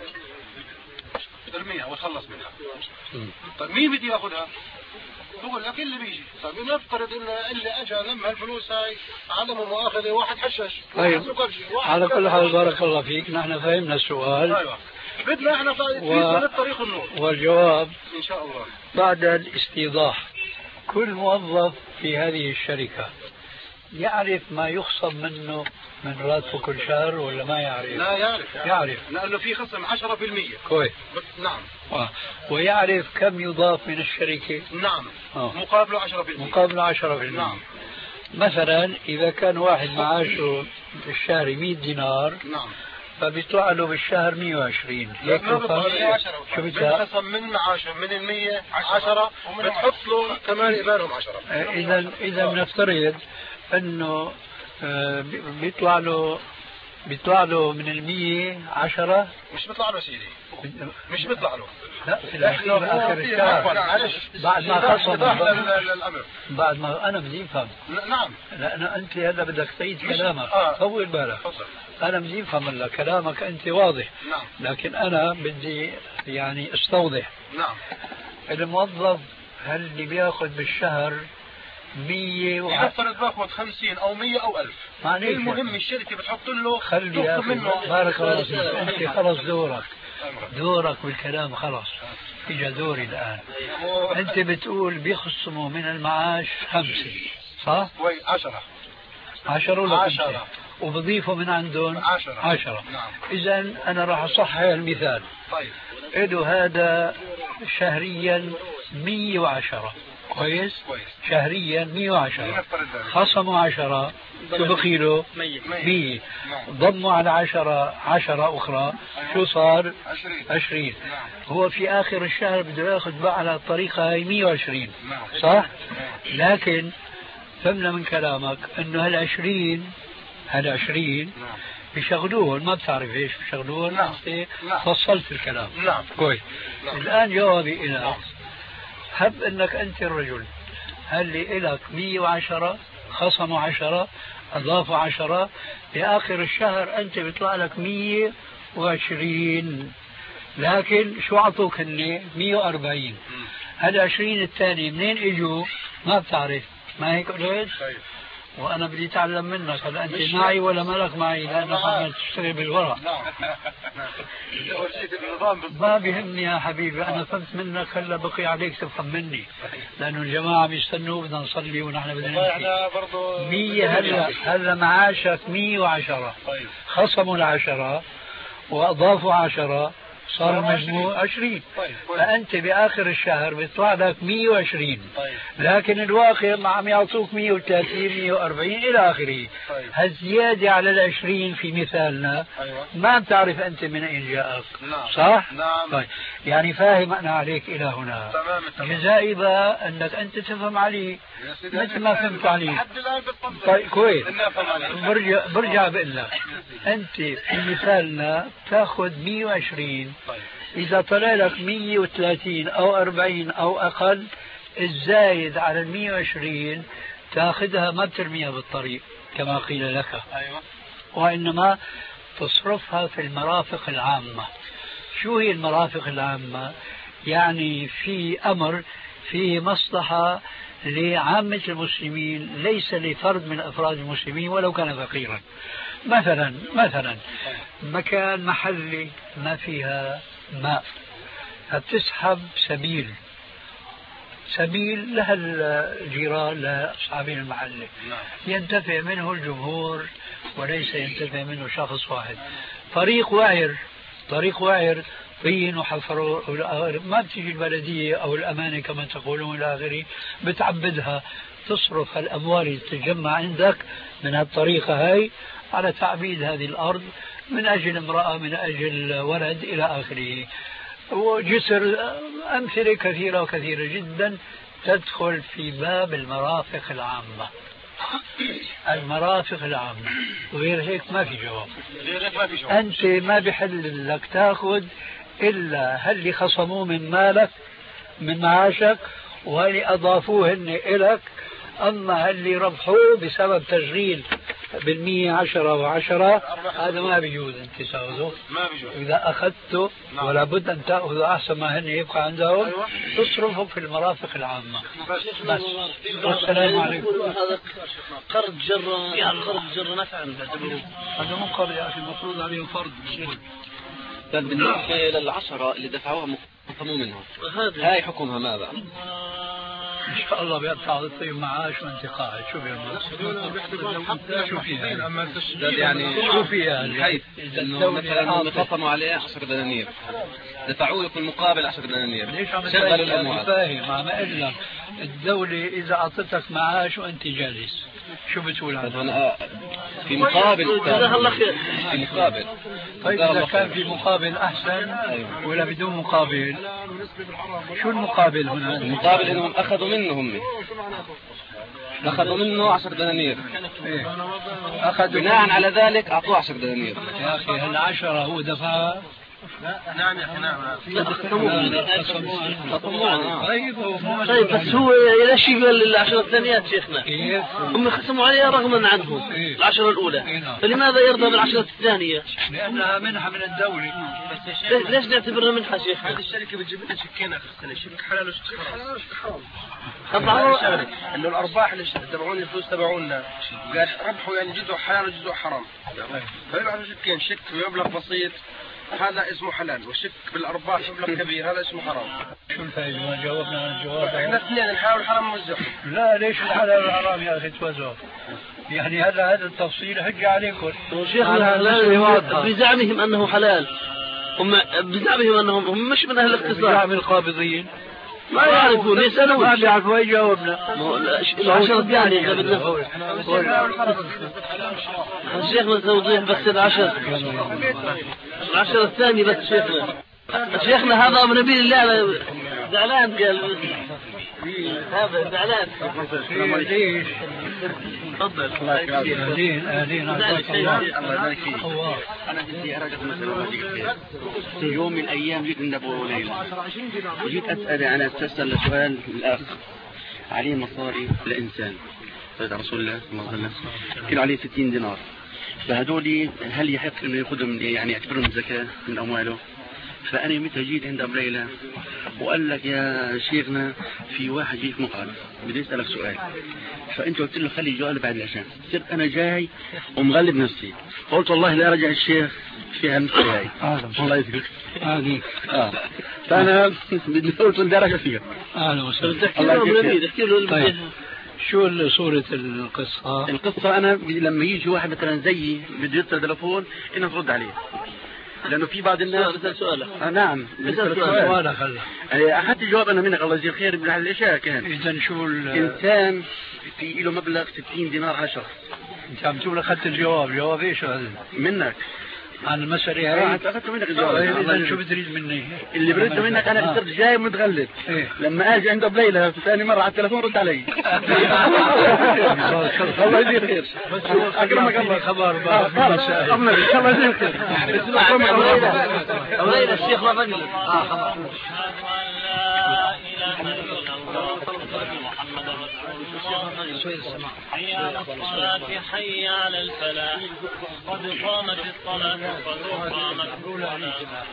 ارميها وتخلص منها. طيب مين بده ياخذها؟ بقول لك اللي بيجي. طيب نفترض ان اللي اجى لما الفلوس هاي عدم مؤاخذه واحد حشش. طيب على كل حال بارك الله فيك، نحن فهمنا السؤال. ايوه بدنا احنا في و... طريق النور. والجواب ان شاء الله بعد الاستيضاح. كل موظف في هذه الشركة يعرف ما يخصم منه من راتبه كل شهر ولا ما يعرف؟ لا يعرف يعرف لأنه في خصم عشرة بالمئة. كويس. نعم. آه. ويعرف كم يضاف من الشركة؟ نعم. آه. مقابله عشرة بالمئة. مقابله عشرة بالمئة. نعم. مثلا إذا كان واحد معاشه بالشهر مئة دينار، نعم، فبيطلع له بالشهر مئة وعشرين. هيك شو بتخصم من معاشه من المية عشرة، بتحط له كمان يبالهم عشرة. إذا إذا بنفترض إنه بيطلع له بيطلع له من المية عشرة. مش بيطلع له سيدي، مش بيطلع له. لا، في الأخير آخر الشهر بعد ما خصم بعد ما أنا بدي أفهم. نعم. لأنه أنت هلا بدك تعيد كلامك. طول بالك. تفضل. أنا بدي أفهم لك كلامك أنت واضح. نعم. لكن أنا بدي يعني استوضح. نعم. الموظف هل اللي بياخذ بالشهر مية و... يفترض باخذ خمسين أو مية أو ألف، المهم الشركة بتحط له خلي يا أخي بارك الله فيك. أنت خلص دورك دورك بالكلام خلص، إجا دوري الآن. أنت بتقول بيخصموا من المعاش خمسة صح؟ وي عشرة عشرة ولا عشرة وبضيفوا من عندهم عشرة, عشرة. نعم. إذا أنا راح أصحح المثال. طيب. إله هذا شهريا مية وعشرة. كويس؟ كويس. شهريا مية وعشرة، خصموا عشرة شو بقي له؟ مية. ضموا على عشرة عشرة أخرى، شو صار؟ عشرين. هو في آخر الشهر بده ياخذ بقى على الطريقة هاي مية وعشرين صح؟ لكن فهمنا من كلامك إنه هالعشرين هالعشرين بيشغلوهم، ما بتعرف ايش بيشغلوهم. نعم. فصلت الكلام. نعم. كويس. نعم. الآن جوابي إلى هب انك انت الرجل، هل لي لك مية وعشرة، خصموا عشرة، اضافوا عشرة، باخر الشهر انت بيطلع لك مية وعشرين، لكن شو اعطوك هن؟ مية وأربعين. هل عشرين الثاني منين اجوا؟ ما بتعرف، ما هيك قلت؟ وانا بدي اتعلم منك. هلا انت معي ولا مالك معي؟ لانك عم تشتغل بالورق. ما بيهمني يا حبيبي، انا فهمت منك، هلا بقي عليك تفهم مني، لانه الجماعه بيستنوا بدنا نصلي ونحن بدنا نمشي. مية هلا هلا معاشك مية وعشرة، خصموا العشرة واضافوا عشرة، صار المجموع عشرين. طيب. فأنت بآخر الشهر بيطلع لك مية وعشرين. طيب. لكن الواقع ما عم يعطوك مية وثلاثين مية وأربعين إلى آخره. طيب. هالزيادة على العشرين في مثالنا. أيوة. ما بتعرف أنت من أين جاءك. نعم. صح؟ نعم. طيب. يعني فاهم أنا عليك إلى هنا. تمام. جزائي بقى أنك أنت تفهم علي مثل ما فهمت علي. طيب كويس. برجع برجع بقول لك أنت في مثالنا تأخذ مية وعشرين. طيب. إذا طلع لك مية وثلاثين أو أربعين أو أقل، الزايد على المية وعشرين تأخذها ما بترميها بالطريق كما قيل لك. أيوة. وإنما تصرفها في المرافق العامة. شو هي المرافق العامة؟ يعني في أمر فيه مصلحة لعامة المسلمين، ليس لفرد من أفراد المسلمين ولو كان فقيرا. مثلا مثلا مكان محلي ما فيها ماء، فبتسحب سبيل سبيل لها الجيران، لها أصحاب المحل، ينتفع منه الجمهور وليس ينتفع منه شخص واحد. طريق وعر طريق وعر طين وحفر، ما بتيجي البلدية أو الأمانة كما تقولون إلى آخره بتعبدها، تصرف الأموال اللي تتجمع عندك من هالطريقة هاي على تعبيد هذه الأرض من أجل امرأة، من أجل ولد إلى آخره. وجسر أمثلة كثيرة وكثيرة جدا تدخل في باب المرافق العامة. المرافق العامة وغير هيك ما في جواب. أنت ما بحل لك تأخذ إلا هل خصموه من مالك من معاشك وهل أضافوه إليك، أما هل ربحوه بسبب تشغيل بالمية عشرة وعشرة هذا ما بيجوز أنت تأخذه. ما بيجوز. إذا أخذته نعم. ولا بد أن تأخذ أحسن ما هن يبقى عندهم. أيوة. تصرفه في المرافق العامة. بس, بس. والسلام عليكم. هذا قرض جر قرض جر نفعا. هذا مو قرض يا أخي، المفروض عليهم فرض. طيب بالنسبة للعشرة اللي دفعوها مخصموا منها، هاي حكمها ماذا؟ إن شاء الله بيعطي معاش وأنت قاعد. شو شو فيها يعني شو فيها حيث إنه مثلا خصموا عليه عشرة دنانير دفعوا لك المقابل عشرة دنانير. شغل الأموال. فاهم ما قلنا الدولة إذا أعطتك معاش وأنت جالس شو بتقول هذا؟ أنا في مقابل. جزاه الله خير. في مقابل. طيب إذا كان في مقابل أحسن ولا بدون مقابل؟ شو المقابل هنا؟ المقابل إنهم أخذوا منه هم أخذوا منه عشر دنانير. إيه؟ أخذوا بناء على ذلك أعطوه عشر دنانير. يا أخي هالعشرة هو دفعها. نعم يا أخي نعم. طيب طيب بس هو ليش يقبل العشرة الثانيات شيخنا؟ كيف؟ هم خصموا عليها رغما عنهم العشرة الأولى، فلماذا يرضى بالعشرة الثانية؟ لأنها منحة من الدولة. ليش نعتبرها منحة شيخنا؟ هذه الشركة بتجيب لنا شيكين آخر السنة، شيك حلال وشيك حرام. طبعا إنه الأرباح اللي تبعون الفلوس تبعونا قال ربحوا يعني جزء حلال وجزء حرام. فيبعثوا شيكين، شيك بمبلغ بسيط هذا اسمه حلال، وشك بالأرباح مبلغ كبير هذا اسمه حرام. شو الفائدة؟ ما جاوبنا عن الجواب. احنا اثنين الحلال والحرام موزعهم. لا ليش الحلال والحرام يا أخي توزعوا؟ يعني هذا هذا التفصيل حجة عليكم. شيخنا بزعمهم أنه حلال، هم بزعمهم أنهم هم مش من أهل الاقتصاد. بزعم القابضين ما يعرفون يسألون ما بيعرفوا أي جاوبنا. العشرة الثانية شيخنا توضيح بس العشر العشرة الثانية بس شيخنا. شيخنا هذا أمر نبي الله زعلان قال هذا زعلان. ليش؟ تفضل. أهلين أهلين الله يبارك فيك. أنا بدي أراجع مثلا في يوم من الأيام جيت عند أبو ليلى وجيت أسأل أنا أستسأل سؤال الأخ عليه مصاري لإنسان سيد رسول الله صلى الله عليه وسلم كان عليه ستين دينار، فهدولي هل يحق إنه يأخذهم يعني يعتبرهم زكاة من أمواله؟ فأنا متى جيت عند أبو ليلى وقال لك يا شيخنا في واحد جيت مقعد بدي أسألك سؤال، فأنت قلت له خلي الجوال بعد العشاء. صرت أنا جاي ومغلب نفسي قلت والله لا أرجع الشيخ فيها المثل هاي. الله يذكرك. آه فأنا بدي قلت بدي أرجع فيها. أهلا وسهلا. طيب شو صورة القصة؟ القصة أنا لما يجي واحد مثلا زيي بده يتصل تلفون إنه ترد عليه، لأنه في بعض الناس بسأل سؤالك. آه نعم بسأل سؤالك. أخذت الجواب أنا منك الله يجزيه خير من العشاء. كان إذا شو إنسان في له مبلغ ستين دينار عشر. أنت عم تقول أخذت الجواب، جواب إيش هذا؟ منك عن المسألة هاي. أخذت منك الجواب. إذا شو بتريد مني؟ اللي بريده منك أنا صرت جاي متغلب. إيه؟ لما أجي عند أبو ليلى ثاني مرة على التلفون رد علي. الله يجزيه خير. أكرمك الله. خبر الله يجزيه خير. أبو ليلى الشيخ ما فقل. آه خبر. حي على الصلاة حي على الفلاح قد قامت الصلاة قد قامت الصلاة.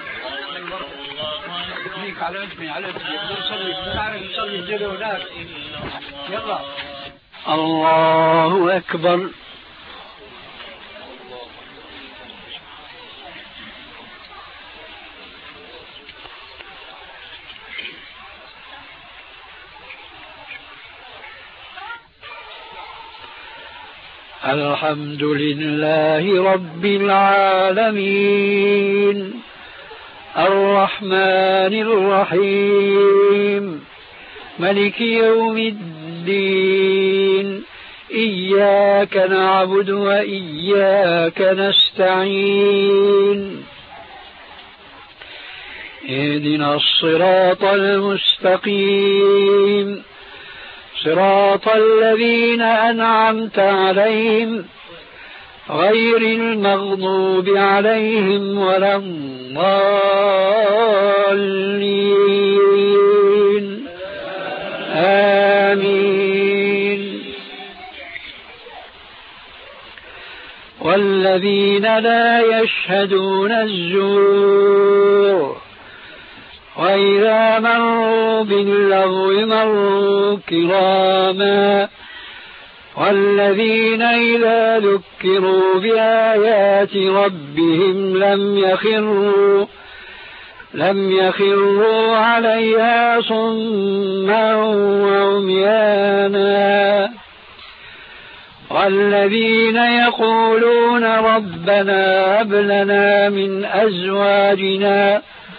ليك على اسمي على اسمي نصلي نعرف نصلي جل هناك. يلا الله أكبر. الحمد لله رب العالمين الرحمن الرحيم ملك يوم الدين إياك نعبد وإياك نستعين اهدنا الصراط المستقيم صراط الذين أنعمت عليهم غير المغضوب عليهم ولا الضالين آمين. والذين لا يشهدون الزور وإذا مروا باللغو مروا كراما والذين إذا ذكروا بآيات ربهم لم يخروا لم يخروا عليها صما وعميانا والذين يقولون ربنا هب لنا من أزواجنا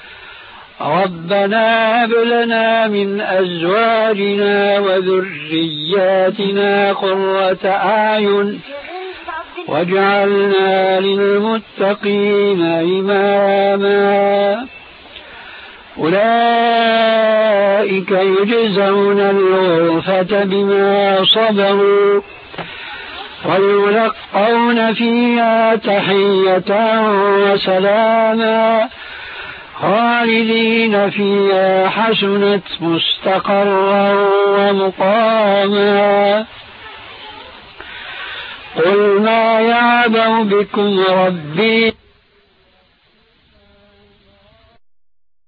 ربنا هب لنا من أزواجنا وذرياتنا قرة أعين واجعلنا للمتقين إماما أولئك يجزون الغرفة بما صبروا ويلقون فيها تحية وسلاما خالدين فيها حسنت مستقرا ومقاما قل ما يعبأ بكم ربي